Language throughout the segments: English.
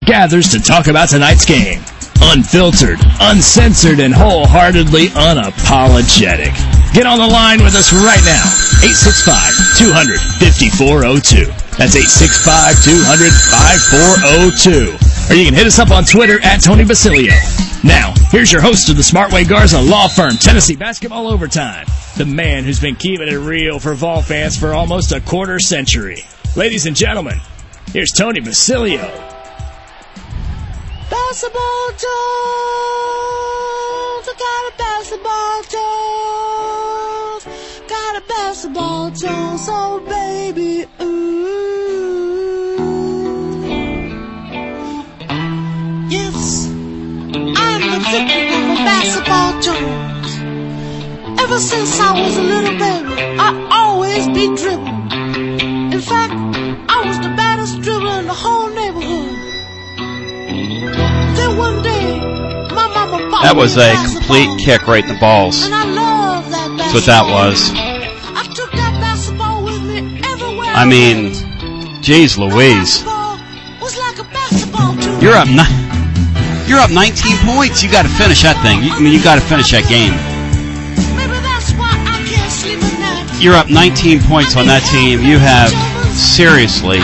gathers to talk about tonight's game. Unfiltered, uncensored, and wholeheartedly unapologetic. Get on the line with us right now. 865-200-5402. That's 865-200-5402. Or you can hit us up on Twitter at Tony Basilio. Now, here's your host of the Smartway Garza Law Firm, Tennessee Basketball Overtime. The man who's been keeping it real for Vol fans for almost a quarter century. Ladies and gentlemen, here's Tony Basilio. Basketball Jones, I got a basketball Jones, got a basketball Jones, oh baby, ooh. Yes, I'm the victim of a basketball Jones. Ever since I was a little baby, I always be dribbling. In fact, I was the baddest dribbler in the whole neighborhood. Then one day, my mama bought that was a basketball, complete kick right in the balls. and I love that basketball. That's what that was. I took that basketball with me everywhere. I mean, geez Louise. Was like a basketball to me. You're up 19 points. You got to finish that thing. You got to finish that game. Maybe that's why I can't sleep at night. You're up 19 points on that team. You have seriously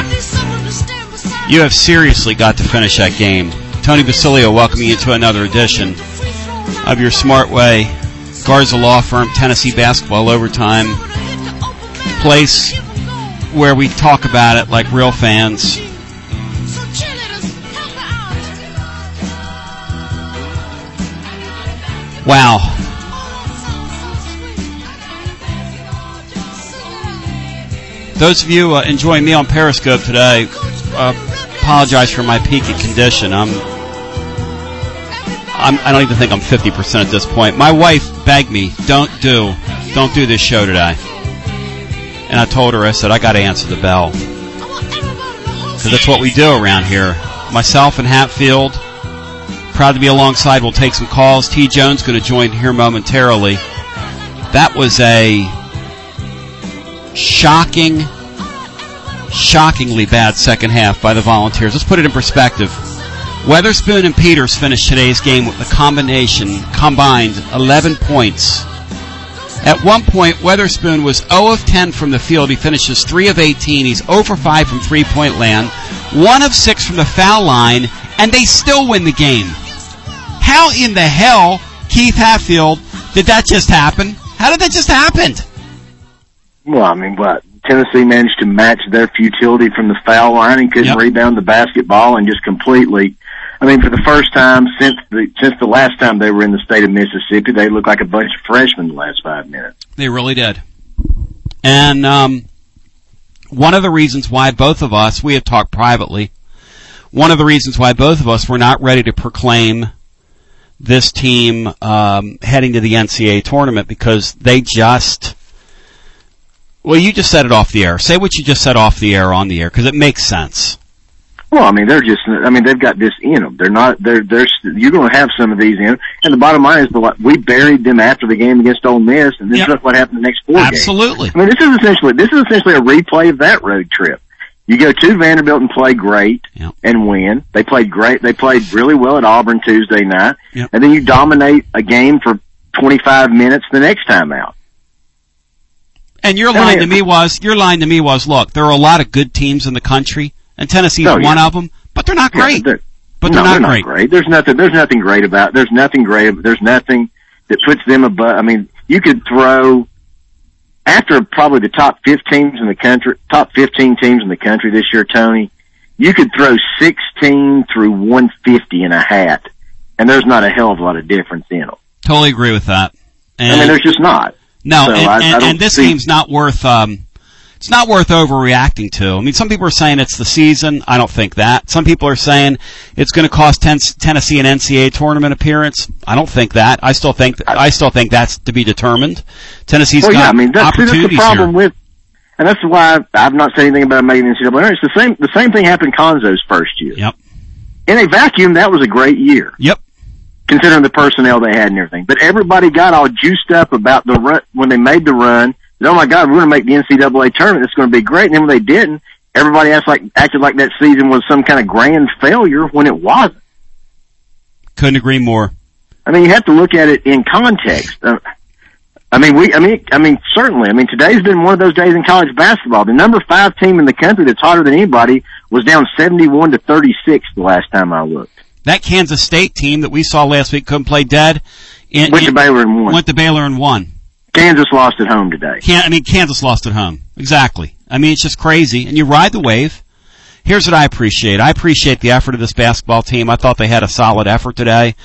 got to finish that game. Tony Basilio welcoming you to another edition of your Smartway Garza Law Firm Tennessee Basketball Overtime, place where we talk about it like real fans. Wow. Those of you enjoying me on Periscope today, apologize for my peaky condition. I don't even think I'm 50% at this point. My wife begged me, don't do this show today. And I told her, I said, I got to answer the bell. Because that's what we do around here. Myself and Hatfield, proud to be alongside. We'll take some calls. T. Jones going to join here momentarily. That was a shockingly bad second half by the Volunteers. Let's put it in perspective. Weatherspoon and Peters finished today's game with a combined 11 points. At one point, Weatherspoon was 0 of 10 from the field. He finishes 3 of 18. He's 0 for 5 from three-point land, 1 of 6 from the foul line, and they still win the game. How in the hell, Keith Hatfield, did that just happen? How did that just happen? Well, I mean, what? Tennessee managed to match their futility from the foul line and couldn't rebound the basketball and just completely. I mean, for the first time since the last time they were in the state of Mississippi, they looked like a bunch of freshmen the last 5 minutes. They really did. And one of the reasons why both of us, we have talked privately, one of the reasons why both of us were not ready to proclaim this team heading to the NCAA tournament, because they just... Well, you just said it off the air. Say what you just said off the air on the air, because it makes sense. Well, I mean, they've got this in them. You're going to have some of these in them. And the bottom line is, we buried them after the game against Ole Miss, and this is what happened the next 4 games. Absolutely. I mean, this is essentially a replay of that road trip. You go to Vanderbilt and play great and win. They played great. They played really well at Auburn Tuesday night. Yep. And then you dominate a game for 25 minutes the next time out. And your line to me was, look, there are a lot of good teams in the country, and Tennessee's one of them, but they're not great. They're not great. There's nothing great there's nothing that puts them above. I mean, you could throw, after probably the top 15 teams in the country this year, Tony, you could throw 16 through 150 in a hat, and there's not a hell of a lot of difference in them. Totally agree with that. And I mean, there's just not. No, so and this game's not worth, it's not worth overreacting to. I mean, some people are saying it's the season. I don't think that. Some people are saying it's going to cost Tennessee an NCAA tournament appearance. I don't think that. I still think that's to be determined. Tennessee's got opportunities that's the problem here. with, and that's why I've not said anything about making NCAA. It's the same thing happened in Conzo's first year. Yep. In a vacuum, that was a great year. Yep. Considering the personnel they had and everything. But everybody got all juiced up about the run when they made the run. Oh my God, we're going to make the NCAA tournament. It's going to be great. And then when they didn't, everybody acted like that season was some kind of grand failure when it wasn't. Couldn't agree more. I mean, you have to look at it in context. Certainly. I mean, today's been one of those days in college basketball. The number 5 team in the country that's hotter than anybody was down 71-36 the last time I looked. That Kansas State team that we saw last week couldn't play dead. Went to Baylor and won. Kansas lost at home today. Kansas lost at home. Exactly. I mean, it's just crazy. And you ride the wave. Here's what I appreciate. I appreciate the effort of this basketball team. I thought they had a solid effort today.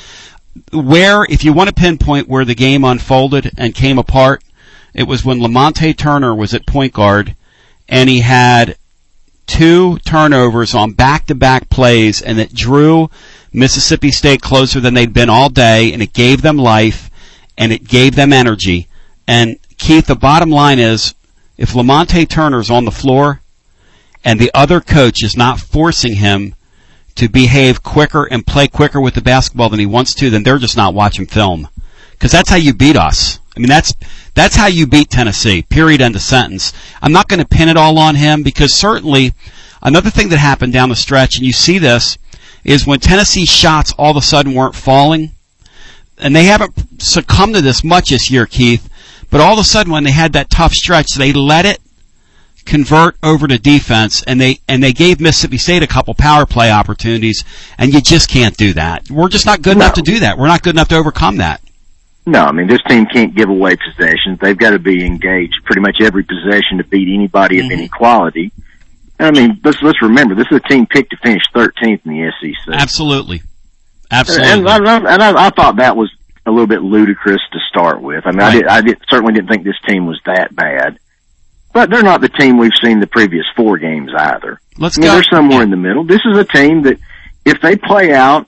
If you want to pinpoint where the game unfolded and came apart, it was when Lamonte Turner was at point guard and he had 2 turnovers on back-to-back plays, and it drew Mississippi State closer than they'd been all day, and it gave them life and it gave them energy. And Keith, the bottom line is, if Lamonte Turner's on the floor and the other coach is not forcing him to behave quicker and play quicker with the basketball than he wants to, then they're just not watching film. Because that's how you beat us. I mean, that's how you beat Tennessee, period, end of sentence. I'm not going to pin it all on him, because certainly another thing that happened down the stretch, and you see this, is when Tennessee's shots all of a sudden weren't falling, and they haven't succumbed to this much this year, Keith, but all of a sudden when they had that tough stretch, they let it convert over to defense, and they gave Mississippi State a couple power play opportunities, and you just can't do that. We're just not good enough to do that. We're not good enough to overcome that. No, I mean, this team can't give away possessions. They've got to be engaged pretty much every possession to beat anybody of any quality. I mean, let's remember, this is a team picked to finish 13th in the SEC. Absolutely. And I thought that was a little bit ludicrous to start with. I mean, I certainly didn't think this team was that bad. But they're not the team we've seen the previous 4 games either. Let's go. They're somewhere in the middle. This is a team that, if they play out,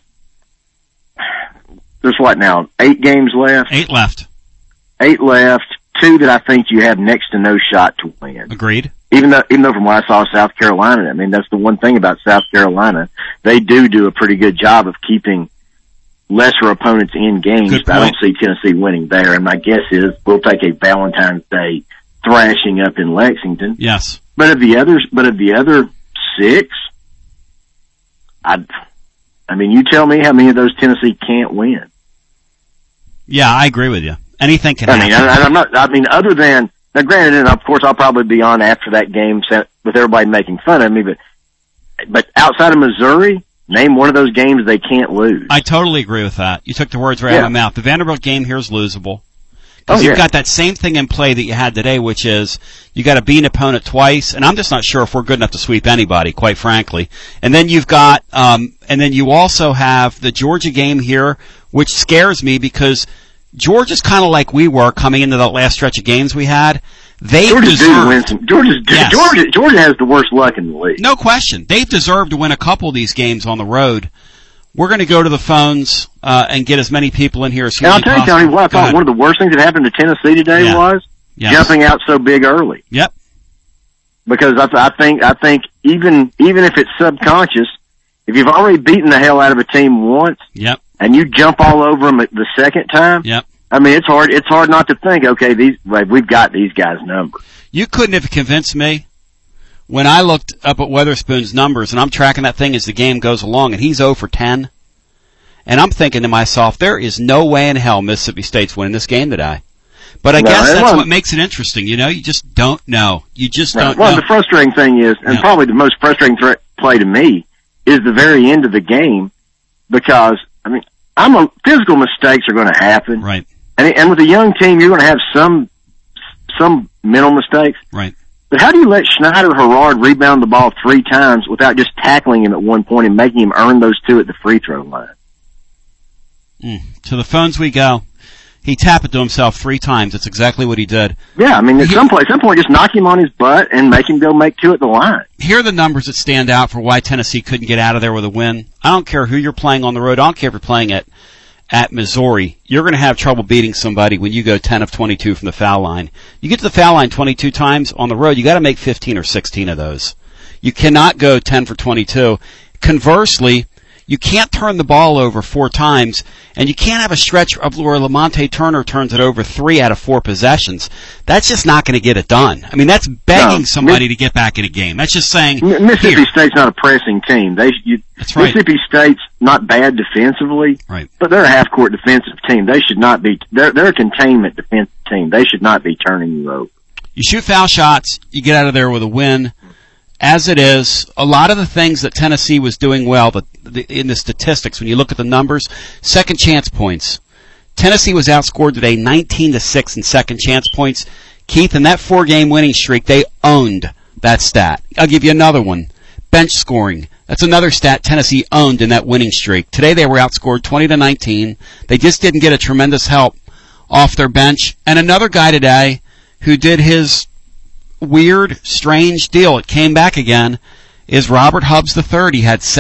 there's 8 games left? 8 left. 8 left. 2 that I think you have next to no shot to win. Agreed. Even though from what I saw South Carolina, I mean, that's the one thing about South Carolina. They do a pretty good job of keeping lesser opponents in games. I don't see Tennessee winning there. And my guess is we'll take a Valentine's Day thrashing up in Lexington. Yes. But of the other 6, I mean, you tell me how many of those Tennessee can't win. Yeah, I agree with you. Anything can happen. Other than, now granted, and of course I'll probably be on after that game with everybody making fun of me, but outside of Missouri, name one of those games they can't lose. I totally agree with that. You took the words right out of my mouth. The Vanderbilt game here is losable. Because you've got that same thing in play that you had today, which is you got to beat an opponent twice, and I'm just not sure if we're good enough to sweep anybody, quite frankly. And then you've got, and then you also have the Georgia game here, which scares me because Georgia's kind of like we were coming into the last stretch of games we had. Georgia has the worst luck in the league. No question. They've deserved to win a couple of these games on the road. We're going to go to the phones and get as many people in here as humanly possible. I'll tell you, Tony, what I thought one of the worst things that happened to Tennessee today was jumping out so big early. Yep. Because I think even if it's subconscious, if you've already beaten the hell out of a team once, and you jump all over them the second time, I mean, it's hard not to think, okay, we've got these guys' number. You couldn't have convinced me. When I looked up at Weatherspoon's numbers, and I'm tracking that thing as the game goes along, and he's 0 for 10, and I'm thinking to myself, there is no way in hell Mississippi State's winning this game today. But I guess that's what makes it interesting, you know? You just don't know. You just don't know. Well, the frustrating thing is, and probably the most frustrating play to me, is the very end of the game, because, I mean, physical mistakes are going to happen. Right. And with a young team, you're going to have some mental mistakes. Right. But how do you let Schneider-Harrard rebound the ball 3 times without just tackling him at one point and making him earn those 2 at the free throw line? To the phones we go. He tapped it to himself 3 times. That's exactly what he did. Yeah, I mean, at some point, just knock him on his butt and make him go make 2 at the line. Here are the numbers that stand out for why Tennessee couldn't get out of there with a win. I don't care who you're playing on the road. I don't care if you're playing at Missouri. You're going to have trouble beating somebody when you go 10 of 22 from the foul line. You get to the foul line 22 times on the road, you got to make 15 or 16 of those. You cannot go 10 for 22. Conversely, You can't turn the ball over 4 times, and you can't have a stretch of where Lamonte Turner turns it over 3 out of 4 possessions. That's just not going to get it done. I mean, that's begging somebody to get back in a game. That's just saying, Mississippi State's not a pressing team. That's right. Mississippi State's not bad defensively, right, but they're a half-court defensive team. They should not be. They're a containment defensive team. They should not be turning you over. You shoot foul shots, you get out of there with a win. As it is, a lot of the things that Tennessee was doing well in the statistics, when you look at the numbers, second chance points. Tennessee was outscored today 19-6 in second chance points. Keith, in that 4-game winning streak, they owned that stat. I'll give you another one. Bench scoring. That's another stat Tennessee owned in that winning streak. Today they were outscored 20-19. They just didn't get a tremendous help off their bench. And another guy today who did his weird, strange deal, it came back again, is Robert Hubbs III. He had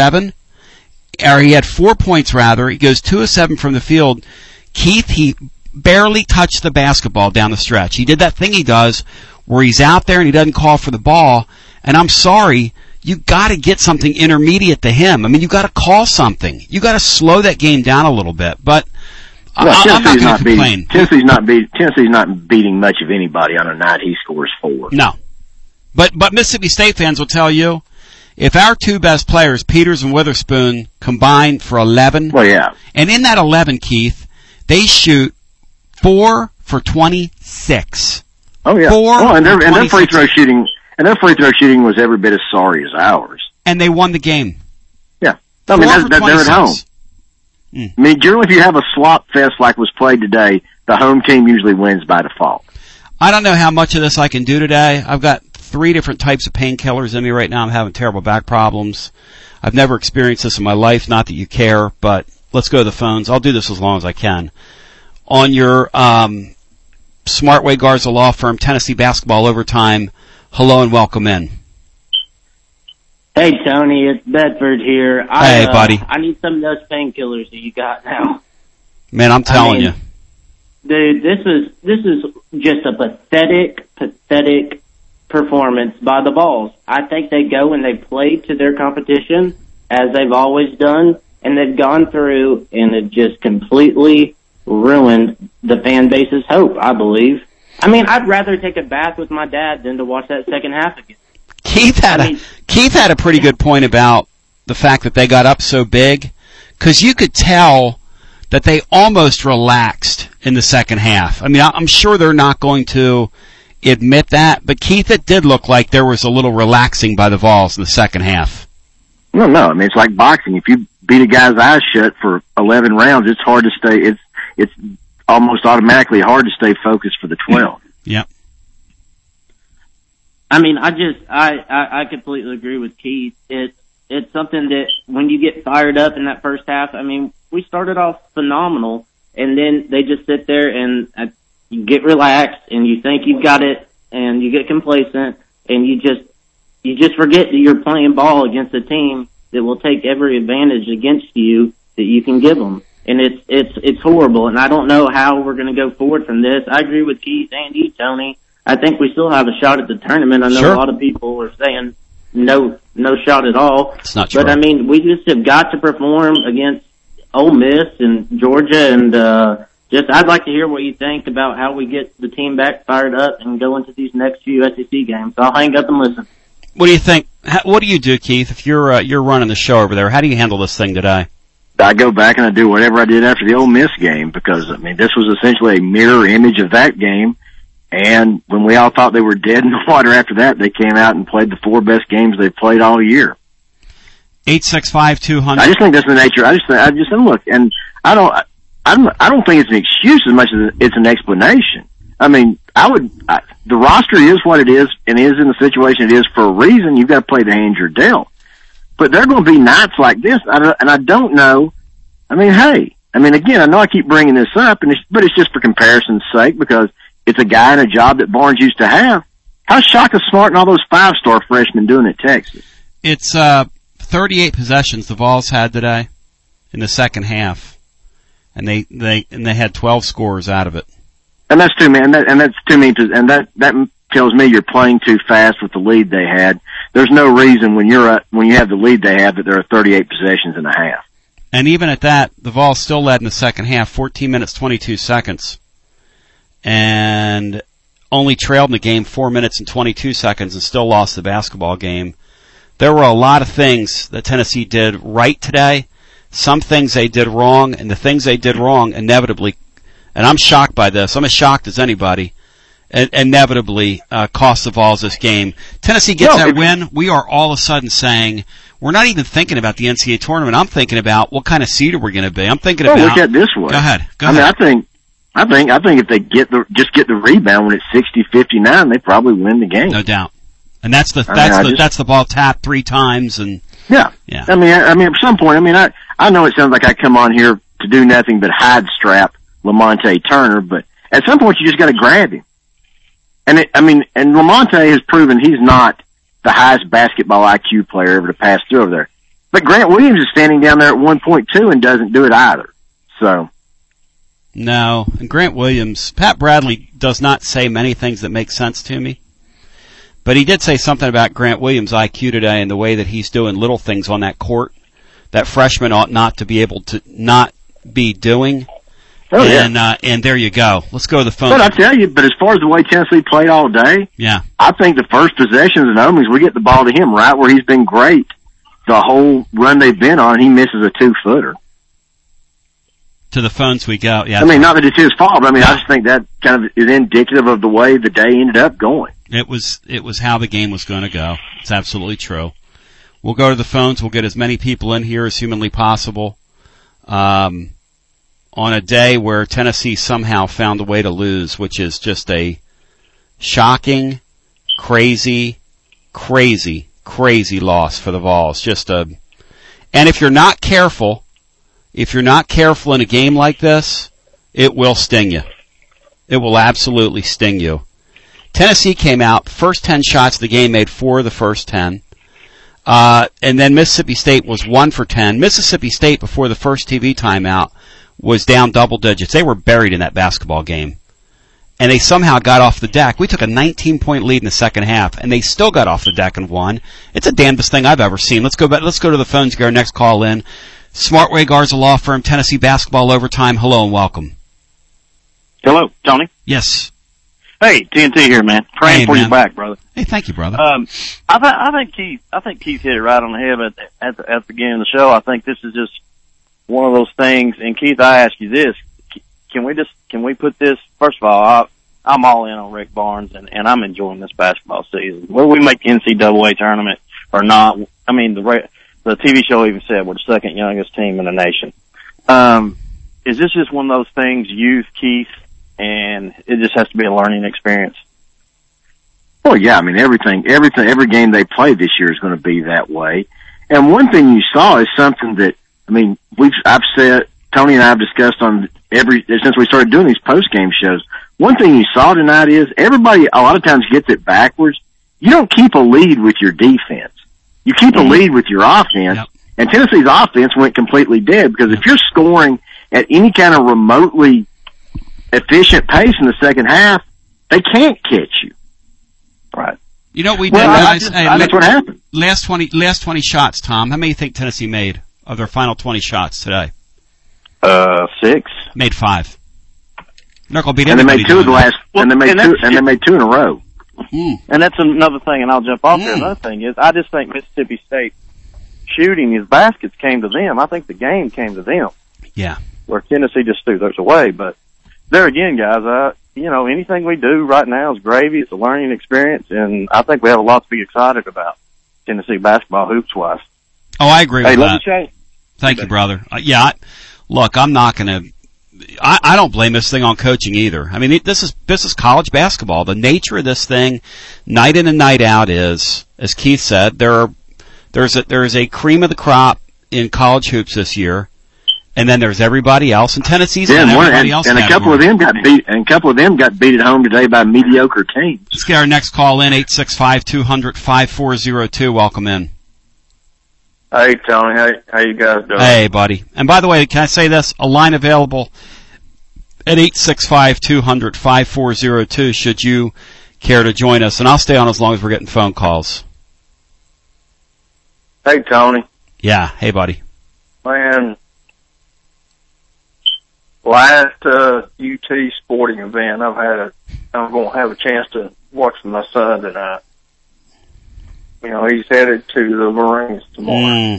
4 points rather. He goes 2 of 7 from the field. Keith, he barely touched the basketball down the stretch. He did that thing he does where he's out there and he doesn't call for the ball. And I'm sorry, you got to get something intermediate to him. I mean, you got to call something. You got to slow that game down a little bit. But I'm not going to complain. Tennessee's not beating much of anybody on a night he scores 4. No. But Mississippi State fans will tell you, if our 2 best players, Peters and Witherspoon, combine for 11, well, yeah, and in that 11, Keith, they shoot 4 for 26. Oh yeah. And their free throw shooting was every bit as sorry as ours. And they won the game. Yeah. I mean, they're at home. I mean, generally, if you have a slop fest like was played today, the home team usually wins by default. I don't know how much of this I can do today. I've got 3 different types of painkillers in me right now. I'm having terrible back problems. I've never experienced this in my life, not that you care, but let's go to the phones. I'll do this as long as I can. On your Smartway Garza Law Firm, Tennessee Basketball Overtime, hello and welcome in. Hey, Tony, it's Bedford here. Hey, buddy. I need some of those painkillers that you got now. Man, I'm telling you. Dude, this is just a pathetic performance by the Vols. I think they go and they play to their competition, as they've always done, and they've gone through and it just completely ruined the fan base's hope, I believe. I mean, I'd rather take a bath with my dad than to watch that second half again. Keith had a pretty good point about the fact that they got up so big, because you could tell that they almost relaxed in the second half. I mean, I'm sure they're not going to admit that, but Keith, it did look like there was a little relaxing by the Vols in the second half. No. I mean, it's like boxing. If you beat a guy's eyes shut for 11 rounds, it's hard to stay. It's almost automatically hard to stay focused for the 12. Yep. I mean, I completely agree with Keith. It's something that when you get fired up in that first half, I mean, we started off phenomenal, and then they just sit there and you get relaxed and you think you've got it, and you get complacent, and you just forget that you're playing ball against a team that will take every advantage against you that you can give them. And it's horrible, and I don't know how we're going to go forward from this. I agree with Keith and you, Tony. I think we still have a shot at the tournament. I know a lot of people are saying no shot at all. It's not true. But I mean, we just have got to perform against Ole Miss and Georgia, and I'd like to hear what you think about how we get the team back fired up and go into these next few SEC games. So I'll hang up and listen. What do you think? What do you do, Keith, if you're running the show over there? How do you handle this thing today? I go back and I do whatever I did after the Ole Miss game, because, I mean, this was essentially a mirror image of that game. And when we all thought they were dead in the water after that, they came out and played the 4 best games they've played all year. 865-200. I just think that's the nature. I just look, and I don't think it's an excuse as much as it's an explanation. I mean, the roster is what it is and is in the situation it is for a reason. You've got to play the hand you're dealt. But there are going to be nights like this, and I don't know. I mean, hey, I mean, again, I know I keep bringing this up, but it's just for comparison's sake, because it's a guy in a job that Barnes used to have. How's Shaka Smart and all those 5-star freshmen doing at Texas? It's 38 possessions the Vols had today in the second half, and they had 12 scores out of it. And that's too many. And that's too many. And that tells me you're playing too fast with the lead they had. There's no reason when you have the lead they have that there are 38 possessions and a half. And even at that, the Vols still led in the second half, 14 minutes, 22 seconds. And only trailed in the game 4 minutes and 22 seconds and still lost the basketball game. There were a lot of things that Tennessee did right today. Some things they did wrong, and the things they did wrong inevitably, and I'm shocked by this, I'm as shocked as anybody, inevitably cost the Vols this game. Tennessee gets that win. We are all of a sudden saying, we're not even thinking about the NCAA tournament. I'm thinking about what kind of seed are we going to be. I'm thinking about. Look at it this way. Go ahead. I mean, I think if they get the rebound when it's 60-59, they probably win the game. No doubt. And that's the ball tapped 3 times and. Yeah. I mean, at some point, I know it sounds like I come on here to do nothing but hide strap Lamonte Turner, but at some point you just got to grab him. And Lamonte has proven he's not the highest basketball IQ player ever to pass through over there. But Grant Williams is standing down there at 1.2 and doesn't do it either. So. No, and Grant Williams, Pat Bradley does not say many things that make sense to me. But he did say something about Grant Williams' IQ today and the way that he's doing little things on that court that freshmen ought not to be able to not be doing. Oh, and there you go. Let's go to the phone. But I tell you, as far as the way Tennessee played all day, yeah, I think the first possessions in Omis, we get the ball to him right where he's been great the whole run they've been on. He misses a 2-footer. To the phones we go. Yeah. Not that it's his fault, but I just think that kind of is indicative of the way the day ended up going. It was how the game was going to go. It's absolutely true. We'll go to the phones. We'll get as many people in here as humanly possible. On a day where Tennessee somehow found a way to lose, which is just a shocking, crazy loss for the Vols. And if you're not careful in a game like this, it will sting you. It will absolutely sting you. Tennessee came out, first 10 shots of the game, made 4 of the first 10. And then Mississippi State was 1 for 10. Mississippi State, before the first TV timeout, was down double digits. They were buried in that basketball game. And they somehow got off the deck. We took a 19-point lead in the second half, and they still got off the deck and won. It's the damnedest thing I've ever seen. Let's go to the phones, get our next call in. Smartway Garza Law Firm, Tennessee Basketball Overtime. Hello and welcome. Hello, Tony. Yes. Hey, TNT here, man. Praying for you back, brother. Hey, thank you, brother. I think Keith hit it right on the head at the beginning of the show. I think this is just one of those things. And Keith, I ask you this: can we put this? First of all, I'm all in on Rick Barnes, and I'm enjoying this basketball season. Whether we make the NCAA tournament or not, the TV show even said we're the second youngest team in the nation. Is this just one of those things, youth, Keith? And it just has to be a learning experience. Well, yeah, every game they play this year is going to be that way. And one thing you saw is something that, I've said, Tony and I have discussed on since we started doing these post-game shows. One thing you saw tonight is everybody a lot of times gets it backwards. You don't keep a lead with your defense. You keep a lead with your offense. Yep. And Tennessee's offense went completely dead because if you're scoring at any kind of remotely efficient pace in the second half, they can't catch you. Right. You know what we did, guys? That's what happened. Last 20 shots, Tom. How many do you think Tennessee made of their final 20 shots today? 6. Made 5. They're going to beat and everybody. They made 2 of the last, and they made 2 in a row. And that's another thing, and I'll jump off there. Another thing is, I just think Mississippi State shooting his baskets came to them. I think the game came to them. Yeah. Where Tennessee just threw theirs away, but there again, guys, anything we do right now is gravy. It's a learning experience, and I think we have a lot to be excited about Tennessee basketball hoops-wise. Oh, I agree with that. Love you, Shane. Thank you, brother. Look, I'm not going to. I don't blame this thing on coaching either. This is college basketball. The nature of this thing, night in and night out, is, as Keith said, there's a cream of the crop in college hoops this year. And then there's everybody else, and Tennessee's everybody else. And a couple of them got beat. And a couple of them got beat at home today by mediocre teams. Let's get our next call in, 865-200-5402. Welcome in. Hey Tony, how you guys doing? Hey buddy. And by the way, can I say this? A line available at 865-200-5402. Should you care to join us? And I'll stay on as long as we're getting phone calls. Hey Tony. Yeah. Hey buddy. Man. last UT sporting event I'm going to have a chance to watch with my son tonight. You know, he's headed to the Marines tomorrow.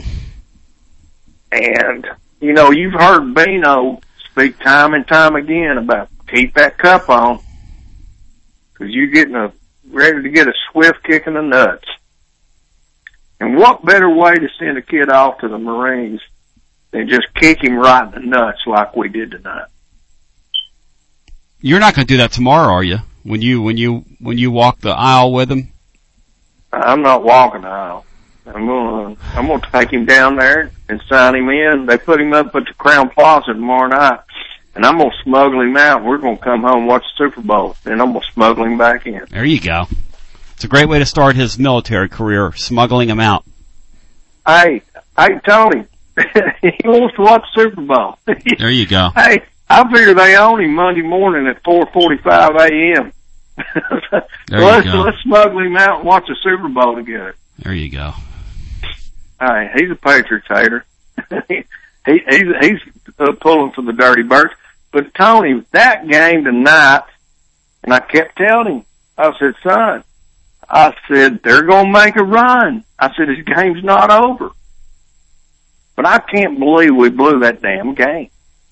And, you know, you've heard Bino speak time and time again about keep that cup on, because you're getting ready to get a swift kick in the nuts. And what better way to send a kid off to the Marines than just kick him right in the nuts like we did tonight? You're not going to do that tomorrow, are you? When you walk the aisle with him? I'm not walking the aisle. I'm gonna take him down there and sign him in. They put him up at the Crown Plaza tomorrow night, and I'm gonna smuggle him out. We're gonna come home and watch the Super Bowl, and I'm gonna smuggle him back in. There you go. It's a great way to start his military career, smuggling him out. Hey, Tony, he wants to watch the Super Bowl. There you go. Hey, I figure they own him Monday morning at 4:45 a.m. Let's smuggle him out and watch the Super Bowl together. There you go. Hey, he's a Patriots hater. he's pulling for the Dirty Birds. But Tony, that game tonight, and I kept telling him, I said, son, they're going to make a run. I said, this game's not over. But I can't believe we blew that damn game.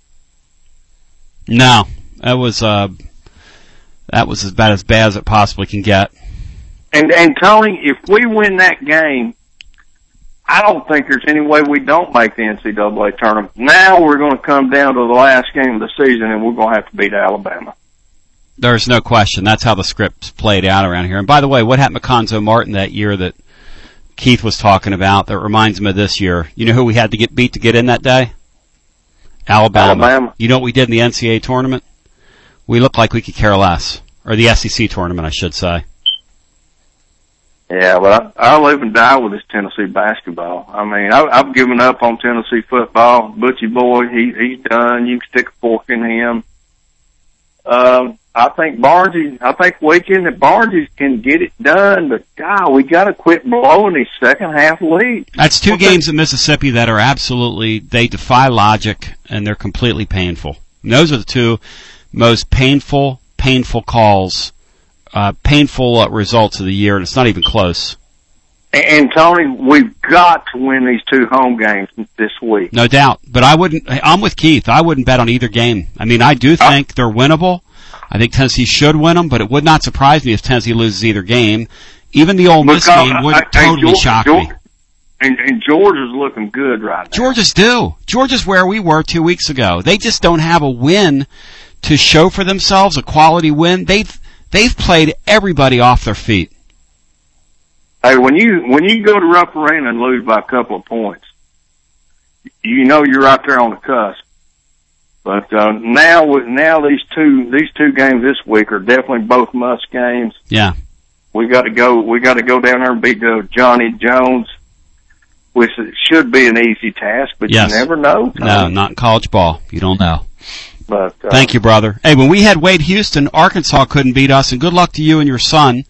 No, that was about as bad as it possibly can get. And Tony, if we win that game, I don't think there's any way we don't make the NCAA tournament. Now we're going to come down to the last game of the season, and we're going to have to beat Alabama. There's no question. That's how the script's played out around here. And by the way, what happened to Conzo Martin that year that Keith was talking about that reminds him of this year? You know who we had to get beat to get in that day? Alabama. You know what we did in the NCAA tournament? We looked like we could care less. Or the SEC tournament, I should say. Yeah, but I live and die with this Tennessee basketball. I mean, I've given up on Tennessee football. Butchie boy, he's done. You can stick a fork in him. I think weekend that Barnes can get it done, but God, we got to quit blowing these second half leads. That's two games in Mississippi that are absolutely, they defy logic and they're completely painful. And those are the two most painful calls, painful results of the year, and it's not even close. And Tony, we've got to win these two home games this week. No doubt. But I'm with Keith. I wouldn't bet on either game. I mean, I do think they're winnable. I think Tennessee should win them, but it would not surprise me if Tennessee loses either game. Even the Ole Miss game would totally shock me. And Georgia's looking good right now. Georgia's due. Georgia's where we were 2 weeks ago. They just don't have a win to show for themselves, a quality win. They've played everybody off their feet. Hey, when you go to Rupp Arena and lose by a couple of points, you know you're right there on the cusp. But now these two games this week are definitely both must games. Yeah, we got to go down there and beat Johnny Jones, which should be an easy task, but yes. You never know. No, not in college ball. You don't know. But thank you, brother. Hey, when we had Wade Houston, Arkansas couldn't beat us, and good luck to you and your son.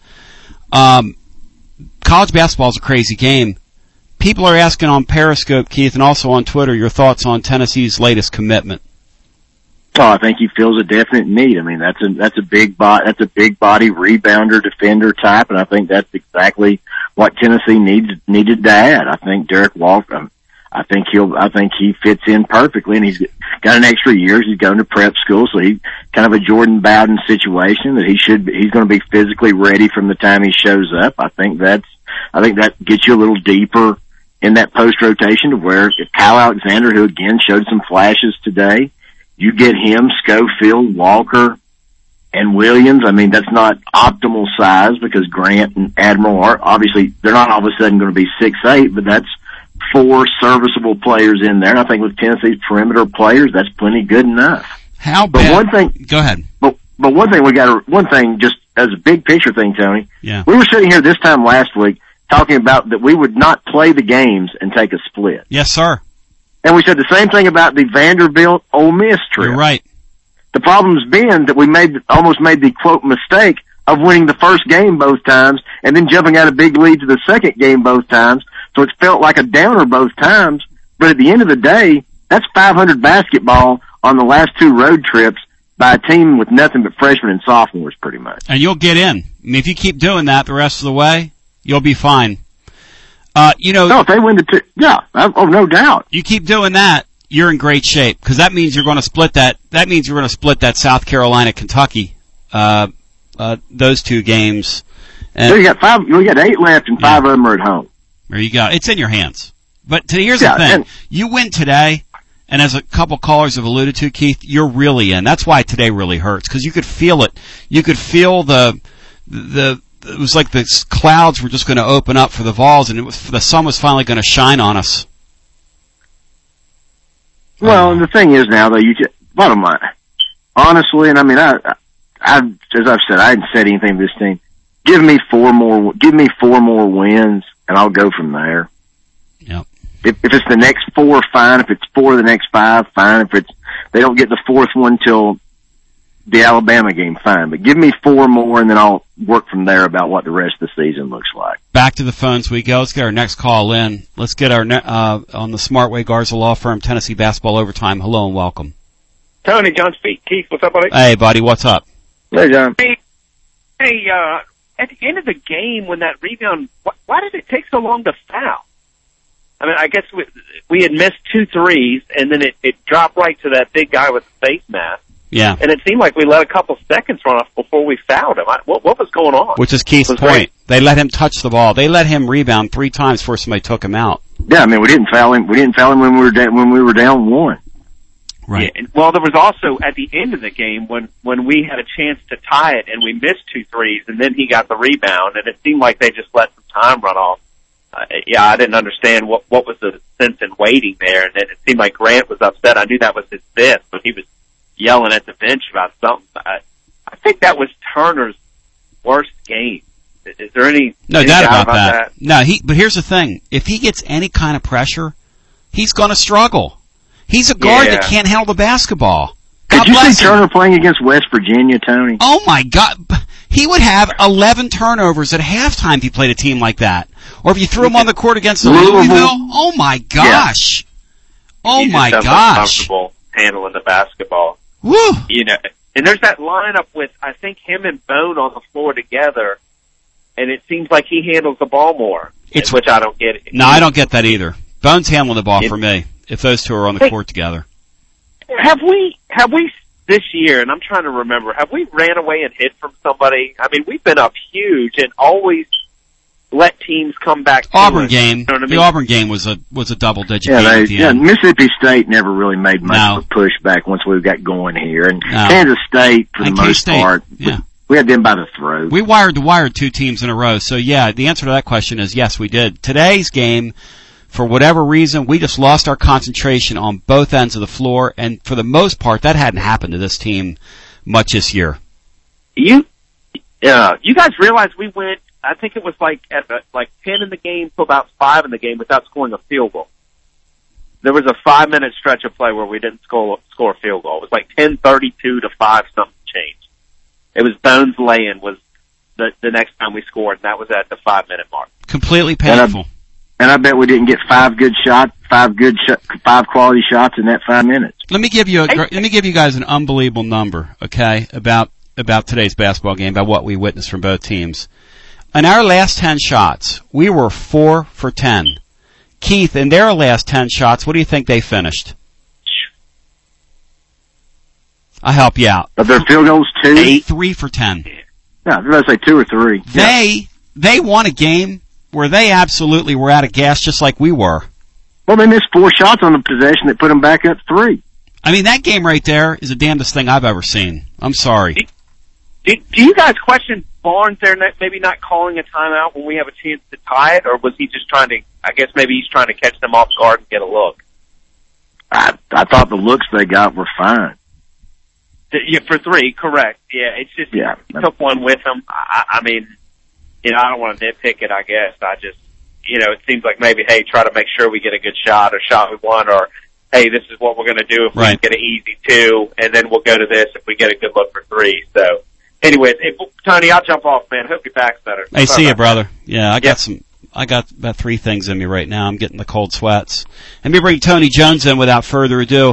College basketball is a crazy game. People are asking on Periscope, Keith, and also on Twitter, your thoughts on Tennessee's latest commitment. Oh, I think he feels a definite need. I mean, that's a big body rebounder, defender type, and I think that's exactly what Tennessee needed to add. I think Derek Walker, I think he fits in perfectly, and he's got an extra year. He's going to prep school, so he's kind of a Jordan Bowden situation that he's going to be physically ready from the time he shows up. I think that gets you a little deeper in that post rotation to where if Kyle Alexander, who again showed some flashes today, you get him, Schofield, Walker, and Williams. I mean, that's not optimal size because Grant and Admiral are obviously, they're not all of a sudden going to be 6'8", but that's 4 serviceable players in there. And I think with Tennessee's perimeter players, that's plenty good enough. How bad? But one thing, go ahead. But one thing just as a big picture thing, Tony. Yeah. We were sitting here this time last week talking about that we would not play the games and take a split. Yes, sir. And we said the same thing about the Vanderbilt Ole Miss trip. You're right. The problem's been that we almost made the quote mistake of winning the first game both times and then jumping out a big lead to the second game both times. So it felt like a downer both times. But at the end of the day, that's 500 basketball on the last 2 road trips by a team with nothing but freshmen and sophomores, pretty much. And you'll get in. I mean, if you keep doing that the rest of the way, you'll be fine. No, if they win no doubt. You keep doing that, you're in great shape, because that means you're going to split that. That means you're going to split that South Carolina, Kentucky, those 2 games. And so you got 8 left, and 5 of them are at home. There you go. It's in your hands. But here's the thing: you win today, and as a couple callers have alluded to, Keith, you're really in. That's why today really hurts, because you could feel it. You could feel it was like the clouds were just going to open up for the Vols, and the sun was finally going to shine on us. Well, the thing is now, though, bottom line, honestly, and I mean, as I've said, I hadn't said anything to this team. Give me 4 more wins, and I'll go from there. Yep. If it's the next 4, fine. If it's 4 of the next 5, fine. If they don't get the 4th one till the Alabama game, fine. But give me 4 more, and then I'll work from there about what the rest of the season looks like. Back to the phones we go. Let's get our next call in. Let's get our on the Smartway Garza Law Firm, Tennessee Basketball Overtime. Hello and welcome. Tony, John Speak. Keith, what's up, buddy? Hey, buddy, what's up? Hey, John. Hey, at the end of the game, when that rebound, why did it take so long to foul? I mean, I guess we had missed 2 threes, and then it dropped right to that big guy with the face mask. Yeah. And it seemed like we let a couple seconds run off before we fouled him. What was going on? Which is Keith's point. Great. They let him touch the ball. They let him rebound 3 times before somebody took him out. Yeah, I mean, we didn't foul him. We didn't foul him when we were down 1. Right. Yeah, well, there was also at the end of the game when we had a chance to tie it and we missed 2 threes, and then he got the rebound, and it seemed like they just let some time run off. I didn't understand what was the sense in waiting there, and it seemed like Grant was upset. I knew that was his fifth, but he was yelling at the bench about something. I think that was Turner's worst game. Is there any doubt about that? No, but here's the thing: if he gets any kind of pressure, he's going to struggle. He's a guard that can't handle the basketball. Did you see Turner playing against West Virginia, Tony? Oh my God, he would have 11 turnovers at halftime if he played a team like that, or if you threw him on the court against Louisville. Oh my gosh! Oh my gosh! Comfortable handling the basketball. Woo! And there's that lineup with, I think, him and Bone on the floor together, and it seems like he handles the ball more, which I don't get. No, I don't get that either. Bone's handling the ball for me, if those two are on the court together. Have we this year, and I'm trying to remember, have we ran away and hid from somebody? I mean, we've been up huge and always let teams come back to Auburn us. game. You know what I mean? The Auburn game was a double-digit game at the end. Mississippi State never really made much of a pushback once we got going here, and Kansas State for the most part. Yeah. We had them by the throat. We wired 2 teams in a row. So the answer to that question is yes, we did. Today's game, for whatever reason, we just lost our concentration on both ends of the floor, and for the most part, that hadn't happened to this team much this year. You guys realize we went, I think it was at 10 in the game to about 5 in the game without scoring a field goal. There was a 5-minute stretch of play where we didn't score a field goal. It was 10:32 to 5 something changed. It was Bones lay-in was the next time we scored, and that was at the 5-minute mark. Completely painful. And I bet we didn't get 5 quality shots in that 5 minutes. Let me give you guys an unbelievable number, okay, about today's basketball game, about what we witnessed from both teams. In our last 10 shots, we were 4 for 10. Keith, in their last 10 shots, what do you think they finished? I'll help you out. But their field goals, 2? 3 for 10. Yeah, I was going to say 2 or 3. They won a game where they absolutely were out of gas just like we were. Well, they missed 4 shots on the possession that put them back up 3. I mean, that game right there is the damnedest thing I've ever seen. I'm sorry. Do you guys question Barnes there maybe not calling a timeout when we have a chance to tie it, or was he just trying to, I guess maybe he's trying to catch them off guard and get a look? I thought the looks they got were fine. Yeah, for 3, correct. Yeah, it's just, he took one with him. I mean, I don't want to nitpick it, I guess. I just, it seems like maybe, hey, try to make sure we get a good shot or shot we want, or, hey, this is what we're going to do if we get an easy 2, and then we'll go to this if we get a good look for 3. So, anyways, hey, Tony, I'll jump off, man. Hope your back's better. Hey, see you, brother. Yeah, I got about 3 things in me right now. I'm getting the cold sweats. Let me bring Tony Jones in without further ado.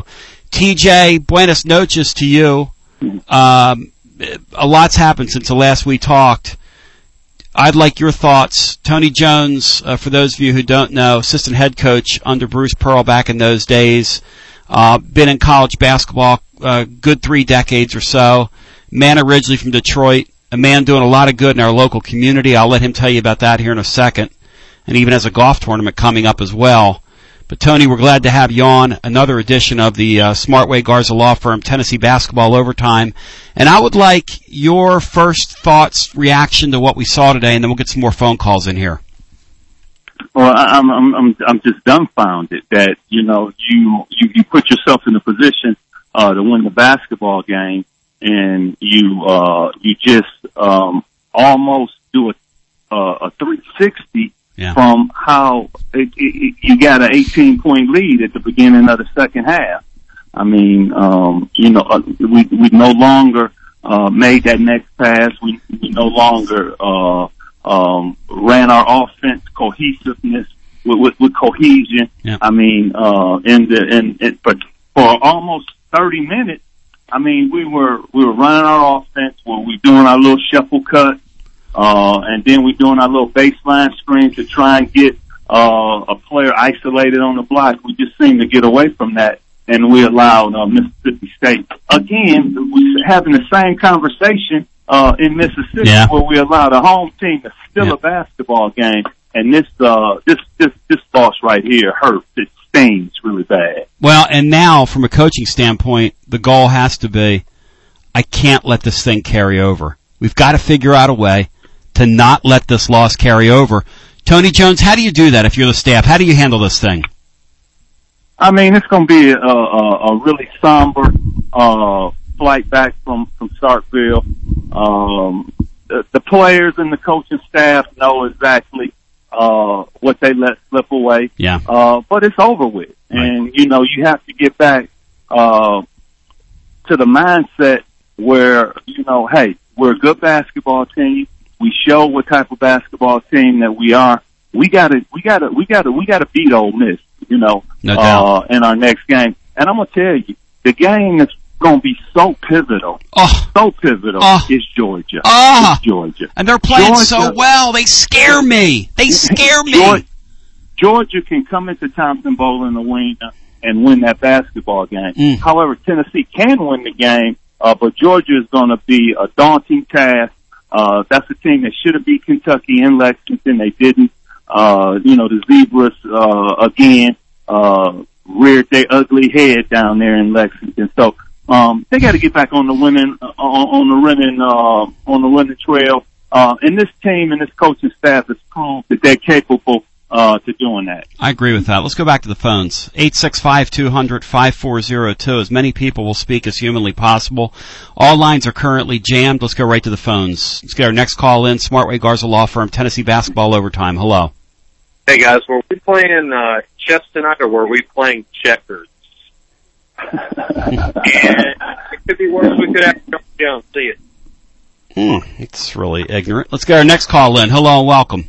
TJ, buenas noches to you. A lot's happened since the last we talked. I'd like your thoughts. Tony Jones, for those of you who don't know, assistant head coach under Bruce Pearl back in those days, been in college basketball good 3 decades or so, man originally from Detroit, a man doing a lot of good in our local community. I'll let him tell you about that here in a second, and even has a golf tournament coming up as well. But Tony, we're glad to have you on another edition of the Smartway Garza Law Firm Tennessee Basketball Overtime. And I would like your first thoughts, reaction to what we saw today, and then we'll get some more phone calls in here. Well, I'm just dumbfounded that you put yourself in a position to win the basketball game, and you just almost do a 360. Yeah. From how you got an 18-point lead at the beginning of the second half. I mean, we no longer made that next pass. We no longer ran our offense cohesiveness with cohesion. Yeah. I mean, but for almost 30 minutes, I mean, we were running our offense where we doing our little shuffle cut. And then we're doing our little baseline screen to try and get a player isolated on the block. We just seem to get away from that, and we allowed Mississippi State again. We're having the same conversation in Mississippi, where we allowed a home team to steal a basketball game, and this loss right here hurts. It stings really bad. Well, and now from a coaching standpoint, the goal has to be, I can't let this thing carry over. We've got to figure out a way to not let this loss carry over. Tony Jones, how do you do that if you're the staff? How do you handle this thing? I mean, it's going to be a really somber flight back from Starkville. The players and the coaching staff know exactly what they let slip away. Yeah. But it's over with. Right. And, you have to get back to the mindset where, hey, we're a good basketball team. We show what type of basketball team that we are. We gotta beat Ole Miss, no doubt. In our next game. And I'm gonna tell you, the game that's gonna be so pivotal, is Georgia. It's Georgia. And they're playing so well. They scare me. Georgia can come into Thompson Bowl in the arena and win that basketball game. However, Tennessee can win the game. But Georgia is going to be a daunting task. That's a team that should have beat Kentucky in Lexington. They didn't. The Zebras, again, reared their ugly head down there in Lexington. So, they got to get back on the winning trail. And this team and this coaching staff has proved that they're capable to doing that. I agree with that. Let's go back to the phones. 865-200-5402. As many people will speak as humanly possible. All lines are currently jammed. Let's go right to the phones. Let's get our next call in. Smartway Garza Law Firm, Tennessee Basketball Overtime. Hello. Hey, guys. Were we playing chess tonight, or were we playing checkers? And it could be worse. We could have to go down and see it. It's really ignorant. Let's get our next call in. Hello and welcome.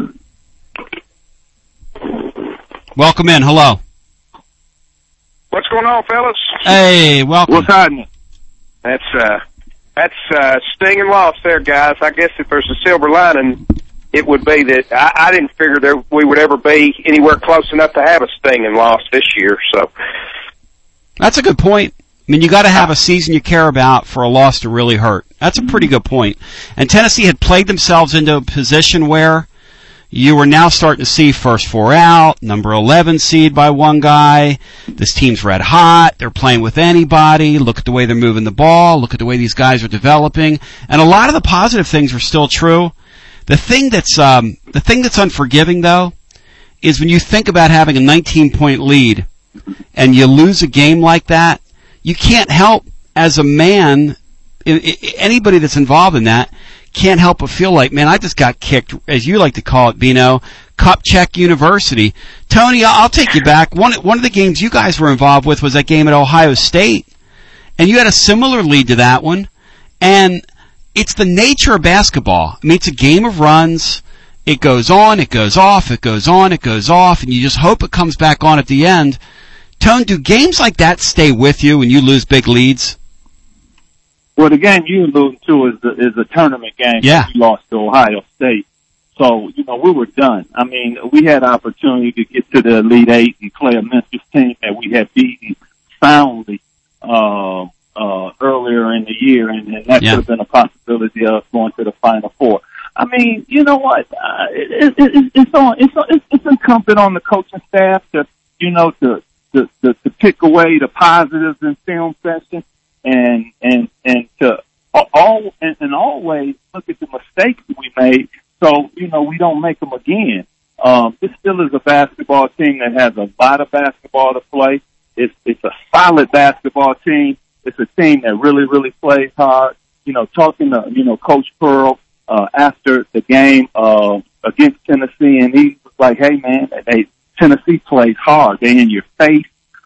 Welcome in. Hello. What's going on, fellas? Hey, welcome. What's happening? That's stinging loss there, guys. I guess if there's a silver lining, it would be that I didn't figure we would ever be anywhere close enough to have a stinging loss this year. So that's a good point. I mean, you got to have a season you care about for a loss to really hurt. That's a pretty good point. And Tennessee had played themselves into a position where you were now starting to see first 4 out, number 11 seed by one guy. This team's red hot. They're playing with anybody. Look at the way they're moving the ball. Look at the way these guys are developing. And a lot of the positive things are still true. The thing that's unforgiving, though, is when you think about having a 19-point lead and you lose a game like that, you can't help, as a man, anybody that's involved in that, can't help but feel like, man, I just got kicked, as you like to call it, Bino, Cup Check University. Tony, I'll take you back. One of the games you guys were involved with was that game at Ohio State, and you had a similar lead to that one, and it's the nature of basketball. I mean, it's a game of runs. It goes on, it goes off, it goes on, it goes off, and you just hope it comes back on at the end. Tone, do games like that stay with you when you lose big leads? Well, the game you alluded to is a tournament game. Yeah. We lost to Ohio State. So, we were done. I mean, we had opportunity to get to the Elite Eight and play a Memphis team that we had beaten soundly, earlier in the year, and that could have been a possibility of going to the Final Four. I mean, you know what? It's incumbent on the coaching staff to pick away the positives in film session and to always look at the mistakes that we made so, we don't make them again. This still is a basketball team that has a lot of basketball to play. It's a solid basketball team. It's a team that really, really plays hard. Talking to, Coach Pearl, after the game, against Tennessee, and he was like, hey man, Tennessee plays hard. They in your face.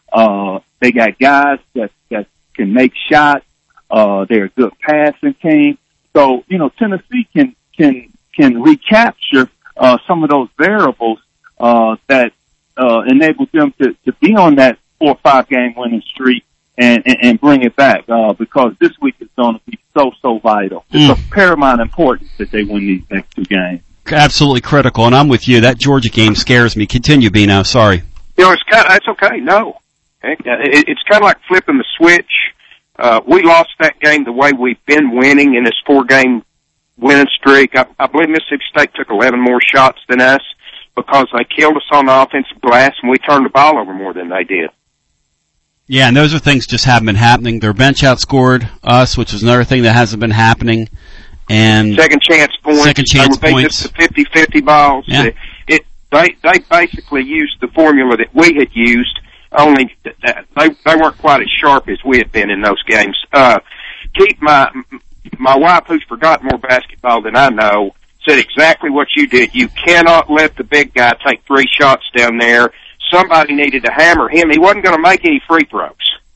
They got guys that can make shots. They're a good passing team. So, Tennessee can recapture, some of those variables, that, enabled them to be on that 4 or 5 game winning streak and bring it back, because this week is going to be so vital. It's of paramount importance that they win these next 2 games. Absolutely critical, and I'm with you. That Georgia game scares me. Continue, Bino. Sorry. That's okay. No. It's kind of like flipping the switch. We lost that game the way we've been winning in this 4-game winning streak. I believe Mississippi State took 11 more shots than us because they killed us on the offensive glass and we turned the ball over more than they did. Yeah, and those are things just haven't been happening. Their bench outscored us, which is another thing that hasn't been happening. And second chance points. They just the 50-50 balls. Yeah. They basically used the formula that we had used, only they weren't quite as sharp as we had been in those games. Keith, my wife, who's forgotten more basketball than I know, said exactly what you did. You cannot let the big guy take 3 shots down there. Somebody needed to hammer him. He wasn't going to make any free throws.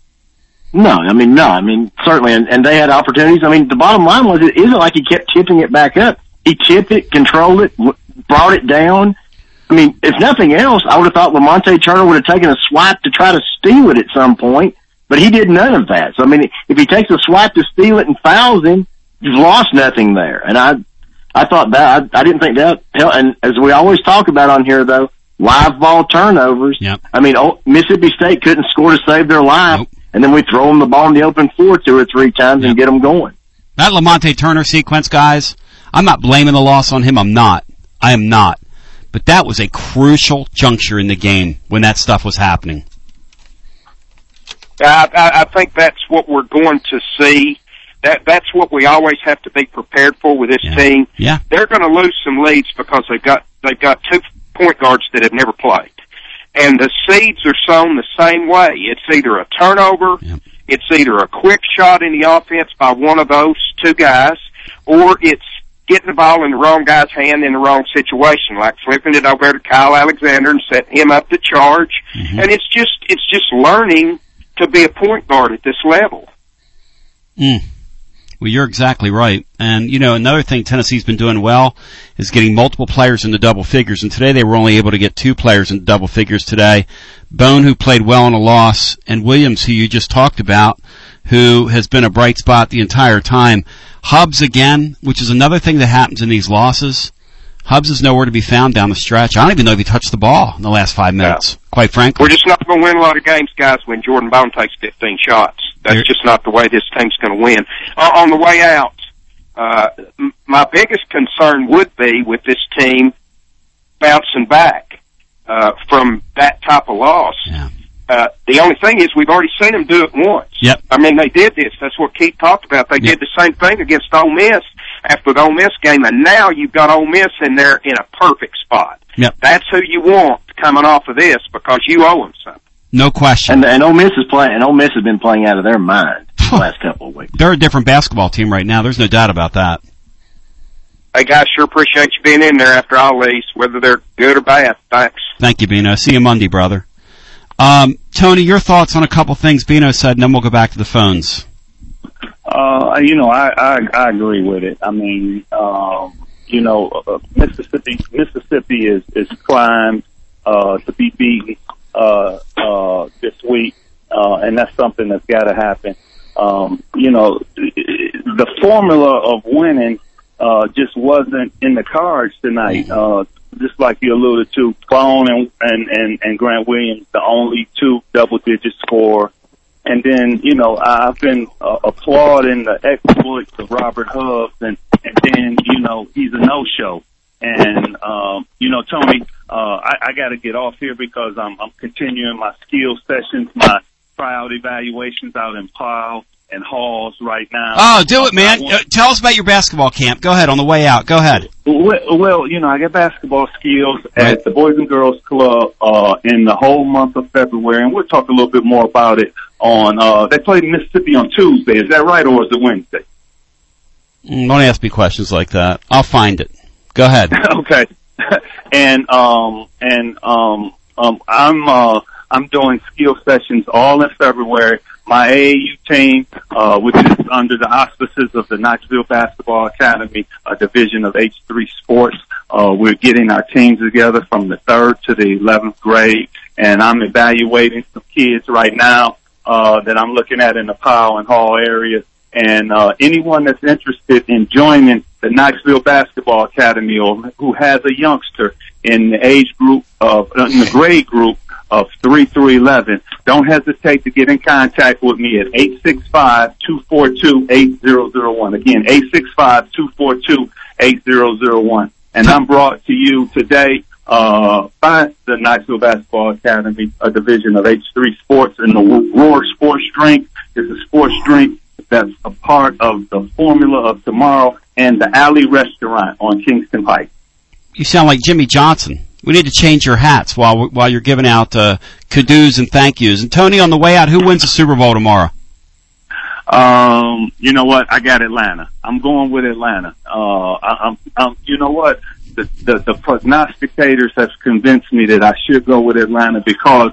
No, certainly, and they had opportunities. I mean, the bottom line was it isn't like he kept tipping it back up. He tipped it, controlled it, brought it down. I mean, if nothing else, I would have thought Lamonte Turner would have taken a swipe to try to steal it at some point, but he did none of that. So, I mean, if he takes a swipe to steal it and fouls him, you've lost nothing there. And I thought that, I didn't think that, and as we always talk about on here, though, live ball turnovers. Yep. I mean, Mississippi State couldn't score to save their life. Nope. And then we throw them the ball in the open floor 2 or 3 times and get them going. That Lamonte Turner sequence, guys, I'm not blaming the loss on him. I am not. But that was a crucial juncture in the game when that stuff was happening. I think that's what we're going to see. That's what we always have to be prepared for with this team. Yeah. They're going to lose some leads because they've got 2 point guards that have never played. And the seeds are sown the same way. It's either a turnover, it's either a quick shot in the offense by one of those 2 guys, or it's getting the ball in the wrong guy's hand in the wrong situation, like flipping it over to Kyle Alexander and setting him up to charge. Mm-hmm. And it's just learning to be a point guard at this level. Well, you're exactly right. And, another thing Tennessee's been doing well is getting multiple players into double figures. And today they were only able to get 2 players into double figures today. Bone, who played well in a loss, and Williams, who you just talked about, who has been a bright spot the entire time. Hubbs again, which is another thing that happens in these losses. Hubbs is nowhere to be found down the stretch. I don't even know if he touched the ball in the last 5 minutes, quite frankly. We're just not going to win a lot of games, guys, when Jordan Bone takes 15 shots. That's just not the way this team's going to win. On the way out, my biggest concern would be with this team bouncing back from that type of loss. Yeah. The only thing is we've already seen them do it once. Yep. I mean, they did this. That's what Keith talked about. They did the same thing against Ole Miss after the Ole Miss game, and now you've got Ole Miss in there in a perfect spot. Yep. That's who you want coming off of this because you owe them something. No question. And Ole Miss has been playing out of their mind the last couple of weeks. They're a different basketball team right now. There's no doubt about that. Hey, guys, sure appreciate you being in there after all these, whether they're good or bad. Thanks. Thank you, Bino. See you Monday, brother. Tony, your thoughts on a couple things Bino said, and then we'll go back to the phones. I agree with it. I mean, Mississippi is climbed, to be beaten, this week, and that's something that's got to happen. The formula of winning just wasn't in the cards tonight. Just like you alluded to, Bone and Grant Williams, the only 2 double-digit score. And then, I've been applauding the exploits of Robert Hubbs, and then, he's a no-show. And, Tony, I got to get off here because I'm continuing my skill sessions, my tryout evaluations out in Powell and Halls right now. Oh, do it, man. Tell us about your basketball camp. Go ahead, on the way out. Go ahead. Well, I got basketball skills at the Boys and Girls Club in the whole month of February, and we'll talk a little bit more about it on, they played in Mississippi on Tuesday. Is that right, or is it Wednesday? Don't ask me questions like that. I'll find it. Go ahead. Okay. I'm doing skill sessions all in February. My AAU team, which is under the auspices of the Knoxville Basketball Academy, a division of H3 Sports, we're getting our teams together from the 3rd to the 11th grade, and I'm evaluating some kids right now that I'm looking at in the Powell and Hall area. And anyone that's interested in joining the Knoxville Basketball Academy or who has a youngster in the age group in the grade group of 3 through 11, don't hesitate to get in contact with me at 865-242-8001. Again, 865-242-8001. And I'm brought to you today by the Knoxville Basketball Academy, a division of H3 Sports, and the Roar Sports Drink is a sports drink that's a part of the formula of tomorrow and the Alley Restaurant on Kingston Pike. You sound like Jimmy Johnson. We need to change your hats while you're giving out kudos and thank yous. And Tony, on the way out, who wins the Super Bowl tomorrow? You know what? I got Atlanta. I'm going with Atlanta. You know what? The prognosticators have convinced me that I should go with Atlanta because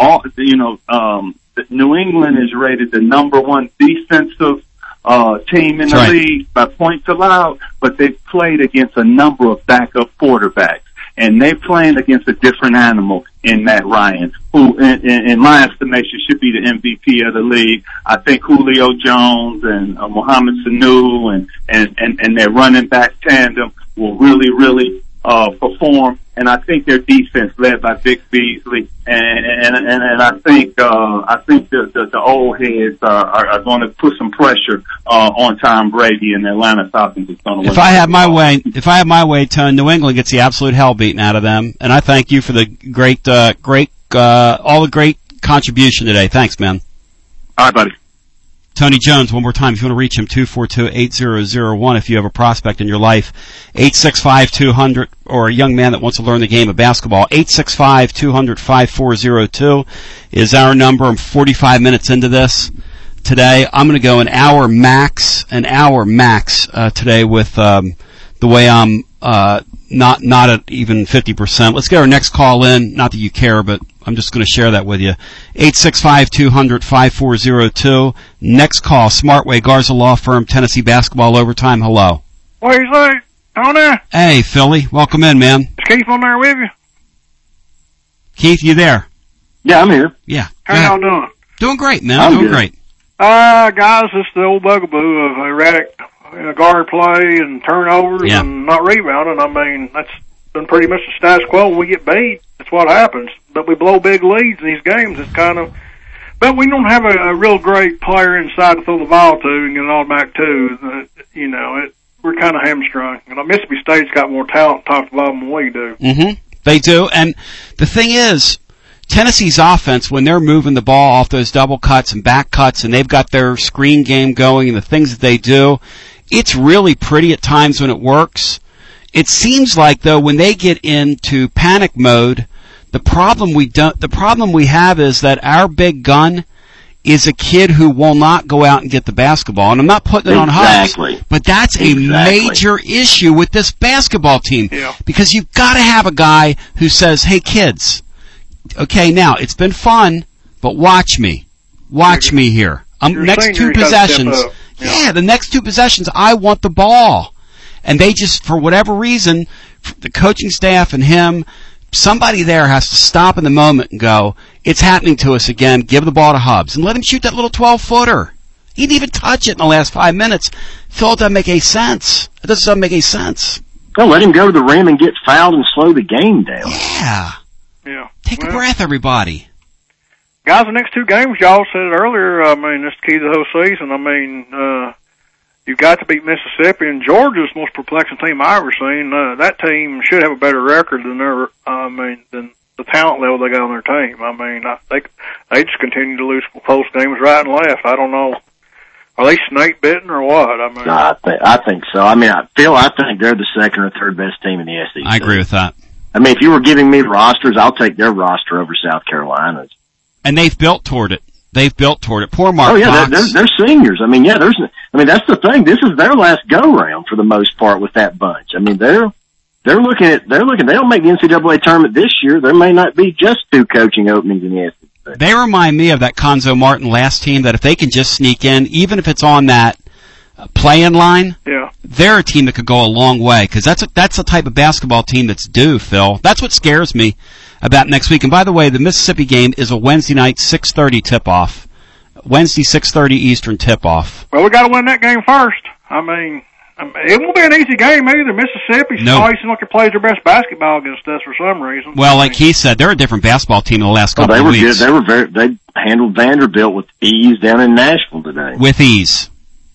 New England is rated the number 1 defensive team in the league by points allowed, but they've played against a number of backup quarterbacks. And they're playing against a different animal in Matt Ryan, who, in my estimation, should be the MVP of the league. I think Julio Jones and Mohamed Sanu and their running back tandem will really perform. And I think their defense, led by Vic Beasley, and I think the old heads are going to put some pressure on Tom Brady, and the Atlanta Falcons is going to win. If I have my way, Tone, New England gets the absolute hell beaten out of them. And I thank you for the great all the great contribution today. Thanks, man. All right, buddy. Tony Jones, one more time, if you want to reach him, 242-8001. If you have a prospect in your life, 865-200, or a young man that wants to learn the game of basketball, 865-200-5402 is our number. I'm 45 minutes into this today. I'm going to go an hour max today with the way I'm not at even 50%. Let's get our next call in. Not that you care, but I'm just going to share that with you. 865-200-5402. Next call, Smartway, Garza Law Firm, Tennessee Basketball Overtime. Hello. What do you say, Tony? Hey, Philly. Welcome in, man. Is Keith on there with you? Keith, you there? Yeah, I'm here. Yeah. How y'all doing? Doing great, man. Doing great. Guys, it's the old bugaboo of erratic guard play and turnovers and not rebounding. I mean, that's been pretty much the status quo. When we get beat, that's what happens. But we blow big leads in these games. It's kind of, but we don't have a real great player inside to throw the ball to and get it all back to. We're kind of hamstrung. And Mississippi State's got more talent top to bottom than we do. Mm-hmm. They do. And the thing is, Tennessee's offense, when they're moving the ball off those double cuts and back cuts, and they've got their screen game going and the things that they do, it's really pretty at times when it works. It seems like, though, when they get into panic mode, the problem we have is that our big gun is a kid who will not go out and get the basketball. And I'm not putting it on Hubbs, but that's a major issue with this basketball team. Yeah. Because you've got to have a guy who says, hey, kids, okay, now, it's been fun, but watch me. Watch me here. Next two possessions. Yeah, the next two possessions, I want the ball. And they just, for whatever reason, the coaching staff and him somebody there has to stop in the moment and go, it's happening to us again, give the ball to Hubbs, and let him shoot that little 12-footer. He didn't even touch it in the last 5 minutes. Phil, it doesn't make any sense. It doesn't make any sense. Well, let him go to the rim and get fouled and slow the game down. Yeah. Take a breath, everybody. Guys, the next two games, y'all said it earlier, I mean, it's the key to the whole season. I mean, you've got to beat Mississippi, and Georgia's the most perplexing team I've ever seen. That team should have a better record than than the talent level they got on their team. I mean, they just continue to lose close games right and left. I don't know. Are they snake bitten or what? I mean, no, I think so. I mean, I think they're the second or third best team in the SEC. I agree with that. I mean, if you were giving me rosters, I'll take their roster over South Carolina's. And they've built toward it. Poor Mark. Oh yeah, Fox. they're seniors. I mean, yeah, that's the thing. This is their last go round for the most part with that bunch. I mean, they're looking. They don't make the NCAA tournament this year. There may not be just 2 coaching openings in the SEC. They remind me of that Conzo Martin last team that if they can just sneak in, even if it's on that play-in line, they're a team that could go a long way because that's the type of basketball team that's due, Phil. That's what scares me about next week. And by the way, the Mississippi game is a Wednesday night 6:30 tip-off. Wednesday 6:30 Eastern tip-off. Well, we got to win that game first. I mean, it won't be an easy game either. Mississippi always seems like it plays their best basketball against us for some reason. Well, like he said, they're a different basketball team in the last couple of weeks. They handled Vanderbilt with ease down in Nashville today. With ease.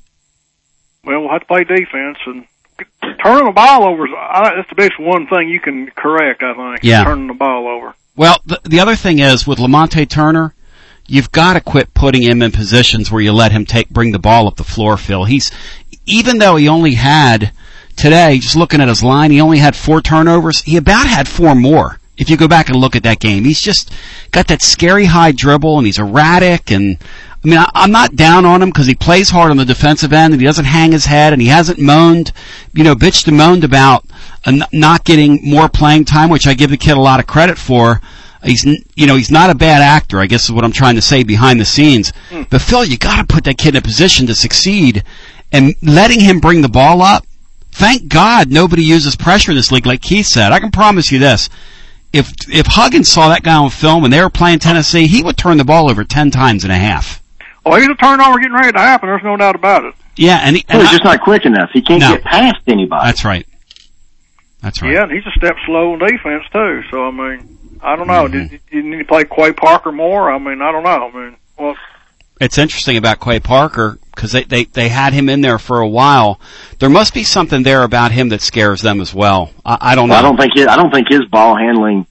Well, we'll have to play defense and turning the ball over. That's the biggest one thing you can correct, I think. Yeah. Turning the ball over. Well, the other thing is with Lamonte Turner, you've got to quit putting him in positions where you let him bring the ball up the floor, Phil. Even though he only had today, just looking at his line, he only had 4 turnovers. He about had 4 more. If you go back and look at that game, he's just got that scary high dribble and he's erratic. And I mean, I'm not down on him because he plays hard on the defensive end and he doesn't hang his head and he hasn't bitched and moaned about not getting more playing time, which I give the kid a lot of credit for. He's not a bad actor, I guess is what I'm trying to say behind the scenes. But Phil, you got to put that kid in a position to succeed, and letting him bring the ball up. Thank God nobody uses pressure in this league, like Keith said. I can promise you this: if Huggins saw that guy on film when they were playing Tennessee, he would turn the ball over 10 times and a half. Oh, he's a turnover getting ready to happen. There's no doubt about it. Yeah, and he's just not quick enough. He can't get past anybody. That's right. Yeah, and he's a step slow on defense too. So I mean, I don't know. Mm-hmm. Did you need to play Quay Parker more? I mean, I don't know. Well, it's interesting about Quay Parker because they had him in there for a while. There must be something there about him that scares them as well. I don't know. I don't think his ball handling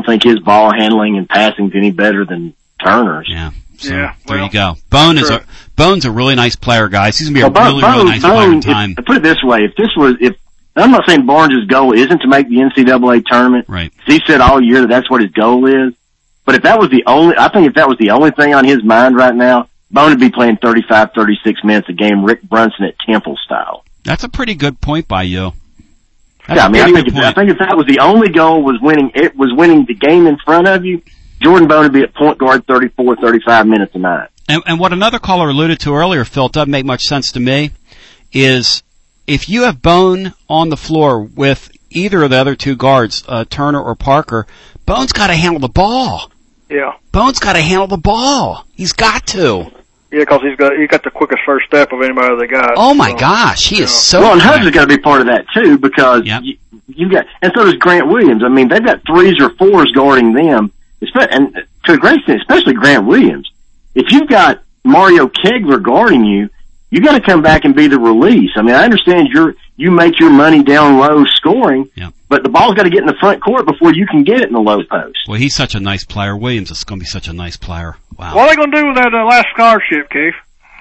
and passing is any better than Turner's. Yeah. So, there you go. Bone's a really nice player, guys. He's gonna be a really nice player in time. Put it this way: if I'm not saying Barnes' goal isn't to make the NCAA tournament. Right. He said all year that's what his goal is. But if that was the only thing on his mind right now, Bone would be playing 35, 36 minutes a game, Rick Brunson at Temple style. That's a pretty good point by you. I think if that was the only goal was winning the game in front of you, Jordan Bone would be at point guard 34, 35 minutes a night. And what another caller alluded to earlier, Phil, it doesn't make much sense to me, is if you have Bone on the floor with either of the other 2 guards, Turner or Parker, Bone's got to handle the ball. Yeah. Bone's got to handle the ball. He's got to. Yeah, because he got the quickest first step of anybody they got. Oh my gosh, he is so. Well, and Hubbs has got to be part of that too because you got, and so does Grant Williams. I mean, they've got 3s or 4s guarding them, and to a great extent, especially Grant Williams. If you've got Mario Kegler guarding you, you got to come back and be the release. I mean, I understand you make your money down low scoring, but the ball's got to get in the front court before you can get it in the low post. Well, he's such a nice player. Williams is going to be such a nice player. Wow. What are they going to do with that last scholarship, Keith?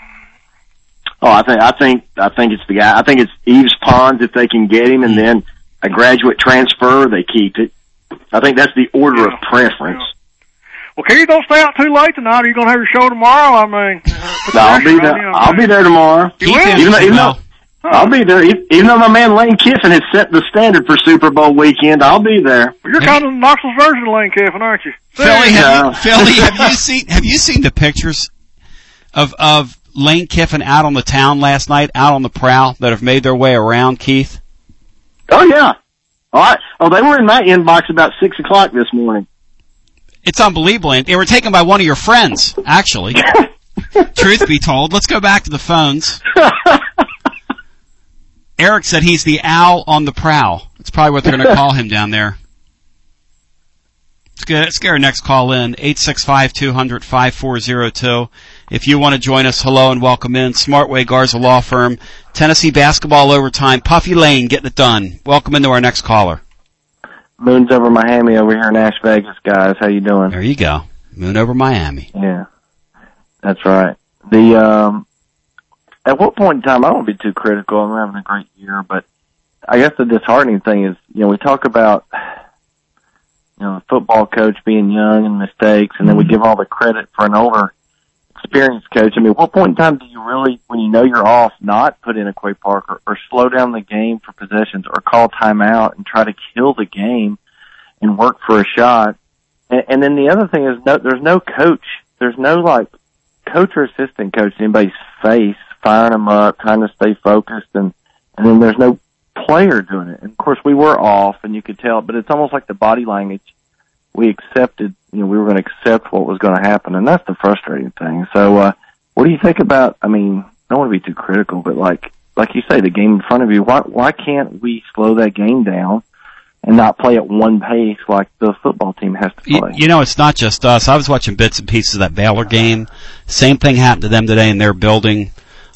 Oh, I think it's the guy. I think it's Yves Pons if they can get him, and then a graduate transfer, they keep it. I think that's the order of preference. Well, Keith, don't stay out too late tonight. Are you going to have your show tomorrow? I mean, I'll be there tomorrow. I'll be there. Even though my man Lane Kiffin has set the standard for Super Bowl weekend, I'll be there. Well, you're kind of the Knoxville version of Lane Kiffin, aren't you? Philly, have you seen the pictures of Lane Kiffin out on the town last night, out on the prowl, that have made their way around, Keith? Oh yeah. All right. Oh, they were in my inbox about 6 o'clock this morning. It's unbelievable. And they were taken by one of your friends, actually. Truth be told. Let's go back to the phones. Eric said he's the owl on the prowl. That's probably what they're going to call him down there. Let's get our next call in, 865-200-5402. If you want to join us, hello and welcome in. Smartway Garza Law Firm, Tennessee basketball overtime, Puffy Lane getting it done. Welcome into our next caller. Moon's over Miami over here in Las Vegas, guys. How you doing? There you go. Moon over Miami. Yeah, that's right. At what point in time, I don't want to be too critical. I'm having a great year, but I guess the disheartening thing is, we talk about, the football coach being young and mistakes, and then we give all the credit for an older, experienced coach. I mean, what point in time do you really, when you know you're off, not put in a Quay Parker or slow down the game for possessions or call timeout and try to kill the game and work for a shot? And then the other thing is, there's no coach. There's no, coach or assistant coach in anybody's face, firing them up, trying to stay focused, and then there's no player doing it. And of course we were off and you could tell, but it's almost like the body language. We accepted, we were going to accept what was going to happen, and that's the frustrating thing. So, what do you think about, I don't want to be too critical, but like you say, the game in front of you, why can't we slow that game down and not play at one pace like the football team has to play? It's not just us. I was watching bits and pieces of that Baylor game. Same thing happened to them today in their building.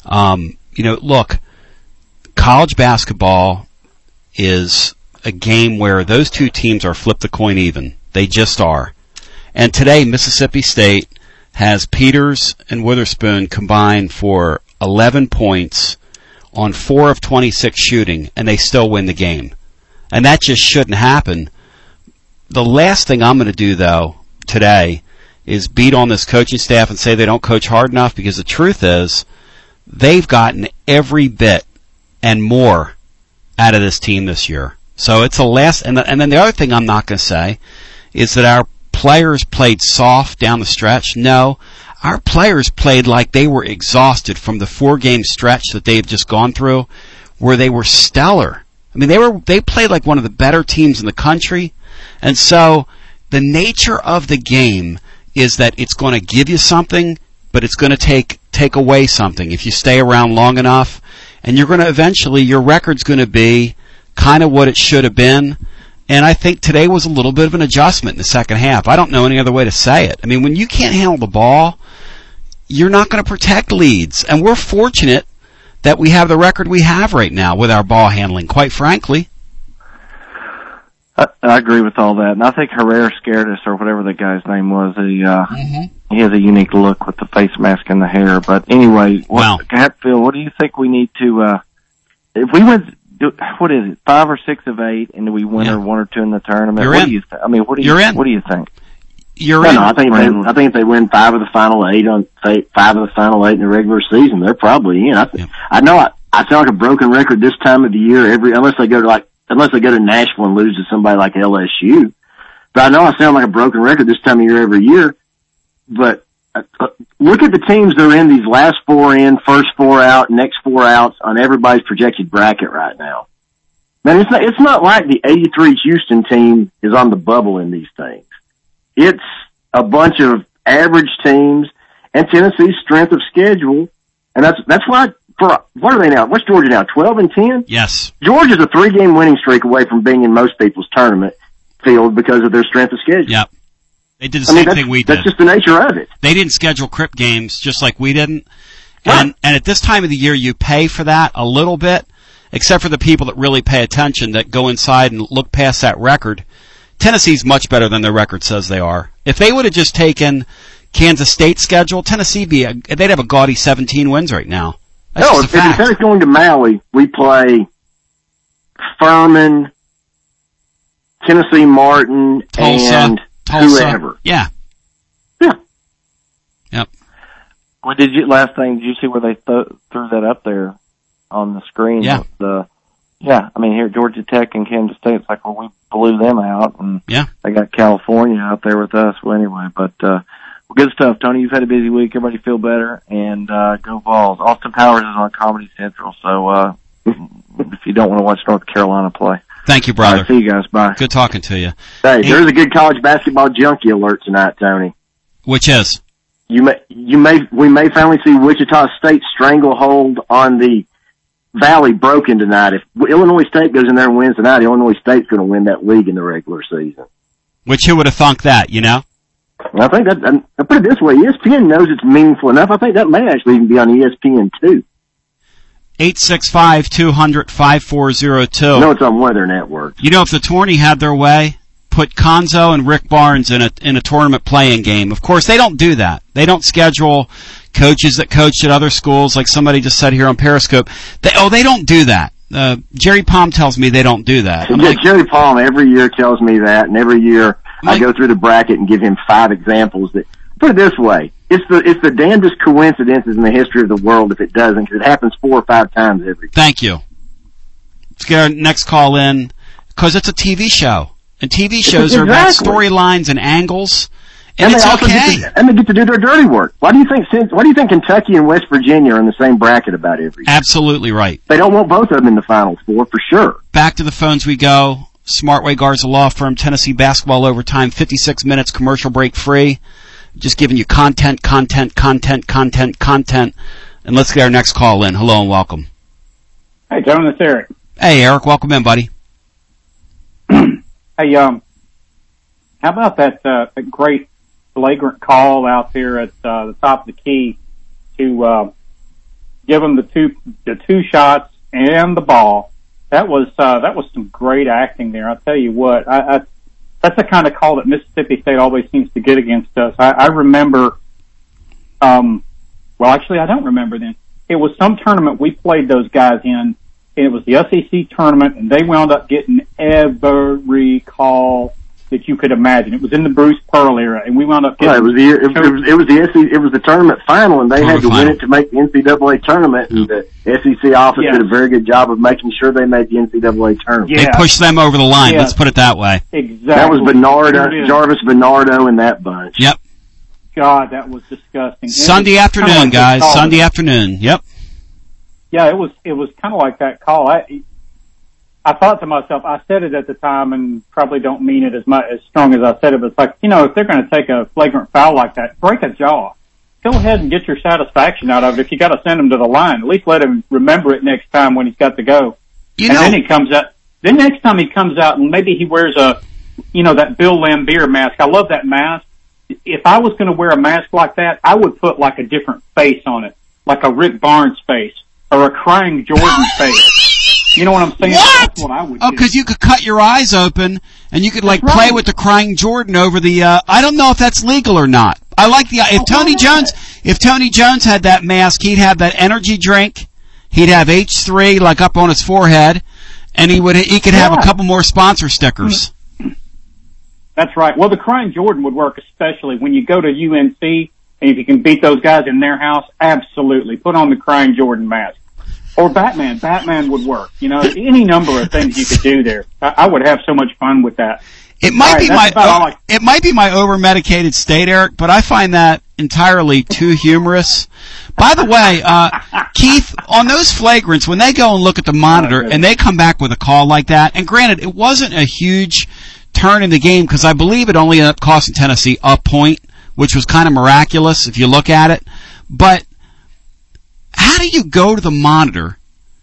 Look, college basketball is a game where those two teams are flip the coin even. They just are. And today, Mississippi State has Peters and Witherspoon combined for 11 points on 4 of 26 shooting, and they still win the game. And that just shouldn't happen. The last thing I'm going to do, though, today is beat on this coaching staff and say they don't coach hard enough, because the truth is they've gotten every bit and more out of this team this year. So it's the last, and then the other thing I'm not going to say is that our players played soft down the stretch. No, our players played like they were exhausted from the 4-game stretch that they've just gone through, where they were stellar. They played like one of the better teams in the country. And so the nature of the game is that it's going to give you something, but it's going to take away something if you stay around long enough. And you're going to eventually, your record's going to be kind of what it should have been. And I think today was a little bit of an adjustment in the second half. I don't know any other way to say it. When you can't handle the ball, you're not going to protect leads. And we're fortunate that we have the record we have right now with our ball handling, quite frankly. I agree with all that. And I think Herrera scared us, or whatever the guy's name was. He has a unique look with the face mask and the hair. But anyway, Hatfield, what do you think we need to, if we went, what is it, 5 or 6 of 8, and do we win or 1 or 2 in the tournament? You're what in. Do you what do you think? You're in. I think if they win 5 of the final 8 5 of the final 8 in the regular season, they're probably in. I know I sound like a broken record this time of the year unless they go to Nashville and lose to somebody like LSU. But I know I sound like a broken record this time of year every year. But look at the teams that are in these last 4 in, first 4 out, next 4 outs on everybody's projected bracket right now. Man, it's not like the '83 Houston team is on the bubble in these things. It's a bunch of average teams and Tennessee's strength of schedule, and that's why. What are they now? What's Georgia now? 12-10? Yes. Georgia's a 3-game winning streak away from being in most people's tournament field because of their strength of schedule. Yep. They did the same thing we did. That's just the nature of it. They didn't schedule Crip games just like we didn't. Right. And at this time of the year, you pay for that a little bit, except for the people that really pay attention, that go inside and look past that record. Tennessee's much better than their record says they are. If they would have just taken Kansas State's schedule, Tennessee they'd have a gaudy 17 wins right now. That's if instead of going to Maui, we play Furman, Tennessee Martin, Tulsa, whoever. Yeah. Yep. Well, did you see where they threw that up there on the screen? Yeah. Here Georgia Tech and Kansas State, it's like, well, we blew them out, and they got California out there with us. Well, anyway, but good stuff, Tony. You've had a busy week. Everybody feel better, and go Vols. Austin Powers is on Comedy Central, so if you don't want to watch North Carolina play. Thank you, brother. All right, see you guys. Bye. Good talking to you. Hey, there's a good college basketball junkie alert tonight, Tony. Which is? We may finally see Wichita State stranglehold on the Valley broken tonight. If Illinois State goes in there and wins tonight, Illinois State's going to win that league in the regular season. Which who would have thunk that, you know? I think that, I put it this way, ESPN knows it's meaningful enough. I think that may actually even be on ESPN too. 865-200-5402. No, it's on Weather Network. You know, if the Tourney had their way, put Konzo and Rick Barnes in a tournament playing game. Of course, they don't do that. They don't schedule coaches that coached at other schools, like somebody just said here on Periscope. They don't do that. Jerry Palm tells me they don't do that. Jerry Palm every year tells me that, and every year I go through the bracket and give him 5 examples that, put it this way, it's the damnedest coincidences in the history of the world if it doesn't, because it happens 4 or 5 times every year. Thank you. Let's get our next call in, because it's a TV show. And TV shows are about storylines and angles, and it's okay. And they get to do their dirty work. Why do you think Kentucky and West Virginia are in the same bracket about every year? Absolutely right. They don't want both of them in the Final Four, for sure. Back to the phones we go. Smartway Garza Law Firm, Tennessee Basketball Overtime, 56 minutes, commercial break free. Just giving you content. And let's get our next call in. Hello and welcome. Hey, John, it's Eric. Hey, Eric. Welcome in, buddy. Hey, how about that great flagrant call out there at the top of the key to give them the two shots and the ball? That was some great acting there. I'll tell you what, that's the kind of call that Mississippi State always seems to get against us. I remember, well, actually, I don't remember then. It was some tournament we played those guys in. And it was the SEC tournament, and they wound up getting every call that you could imagine. It was in the Bruce Pearl era, and we wound up getting. It was the tournament final, and they had to win it to make the NCAA tournament. And the SEC office did a very good job of making sure they made the NCAA tournament. They pushed them over the line. Let's put it that way. Exactly. That was Jarvis Bernardo and that bunch. Yep. God, that was disgusting. Sunday afternoon, guys. Sunday afternoon. Yep. Yeah, it was kind of like that call. I thought to myself, I said it at the time and probably don't mean it as strong as I said it, but it's like, if they're going to take a flagrant foul like that, break a jaw. Go ahead and get your satisfaction out of it. If you got to send him to the line, at least let him remember it next time when he's got to go. Then he comes out, then next time he comes out and maybe he wears that Bill Laimbeer mask. I love that mask. If I was going to wear a mask like that, I would put like a different face on it, like a Rick Barnes face. Or a crying Jordan face. You know what I'm saying? What? That's what I would do. Because you could cut your eyes open, and you could play with the crying Jordan over the. I don't know if that's legal or not. I like if Tony Jones had that mask, he'd have that energy drink. He'd have H3 up on his forehead, and he could have a couple more sponsor stickers. That's right. Well, the crying Jordan would work, especially when you go to UNC, and if you can beat those guys in their house, absolutely put on the crying Jordan mask. Or Batman. Batman would work. Any number of things you could do there. I would have so much fun with that. It might be my over-medicated state, Eric, but I find that entirely too humorous. By the way, Keith, on those flagrants, when they go and look at the monitor and they come back with a call like that, and granted, it wasn't a huge turn in the game because I believe it only ended up costing Tennessee a point, which was kind of miraculous if you look at it. But how do you go to the monitor?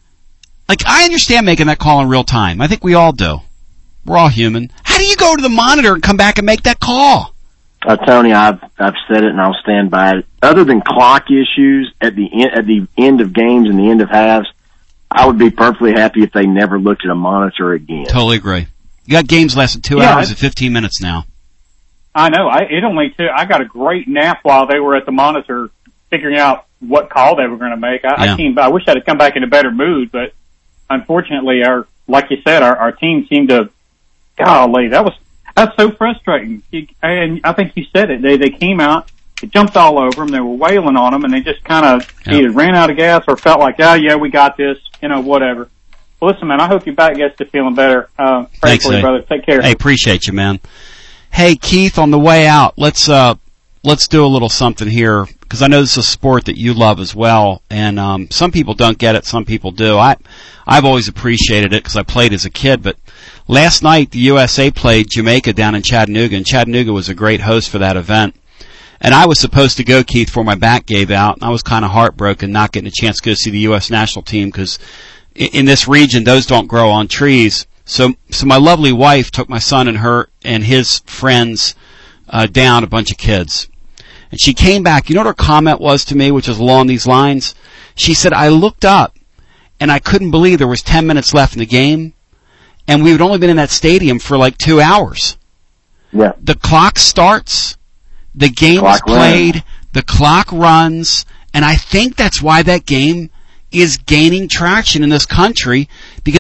I understand making that call in real time. I think we all do. We're all human. How do you go to the monitor and come back and make that call? Tony, I've said it and I'll stand by it. Other than clock issues at the end of games and the end of halves, I would be perfectly happy if they never looked at a monitor again. Totally agree. You got games lasting 2 hours and 15 minutes now. I know. I got a great nap while they were at the monitor figuring out what call they were going to make. I wish I'd have come back in a better mood, but unfortunately, like you said, our team seemed to. Golly, that's so frustrating. And I think you said it. They came out, they jumped all over them, they were wailing on them, and they just kind of either ran out of gas or felt like, we got this, whatever. Well, listen, man, I hope your back gets to feeling better. Thanks, for you, brother. Take care. Hey, appreciate you, man. Hey, Keith, on the way out, let's do a little something here, because I know this is a sport that you love as well, and some people don't get it, some people do. I've always appreciated it because I played as a kid, but Last night, the USA played Jamaica down in Chattanooga, and Chattanooga was a great host for that event. And I was supposed to go, Keith, before my back gave out, and I was kind of heartbroken not getting a chance to go see the U.S. national team, because in this region, those don't grow on trees. So my lovely wife took my son and his friends down, a bunch of kids. And she came back. You know what her comment was to me, which was along these lines? She said, I looked up, and I couldn't believe there was 10 minutes left in the game, and we had only been in that stadium for like 2 hours. Yeah. The clock starts, the game is played, the clock runs, and I think that's why that game is gaining traction in this country, because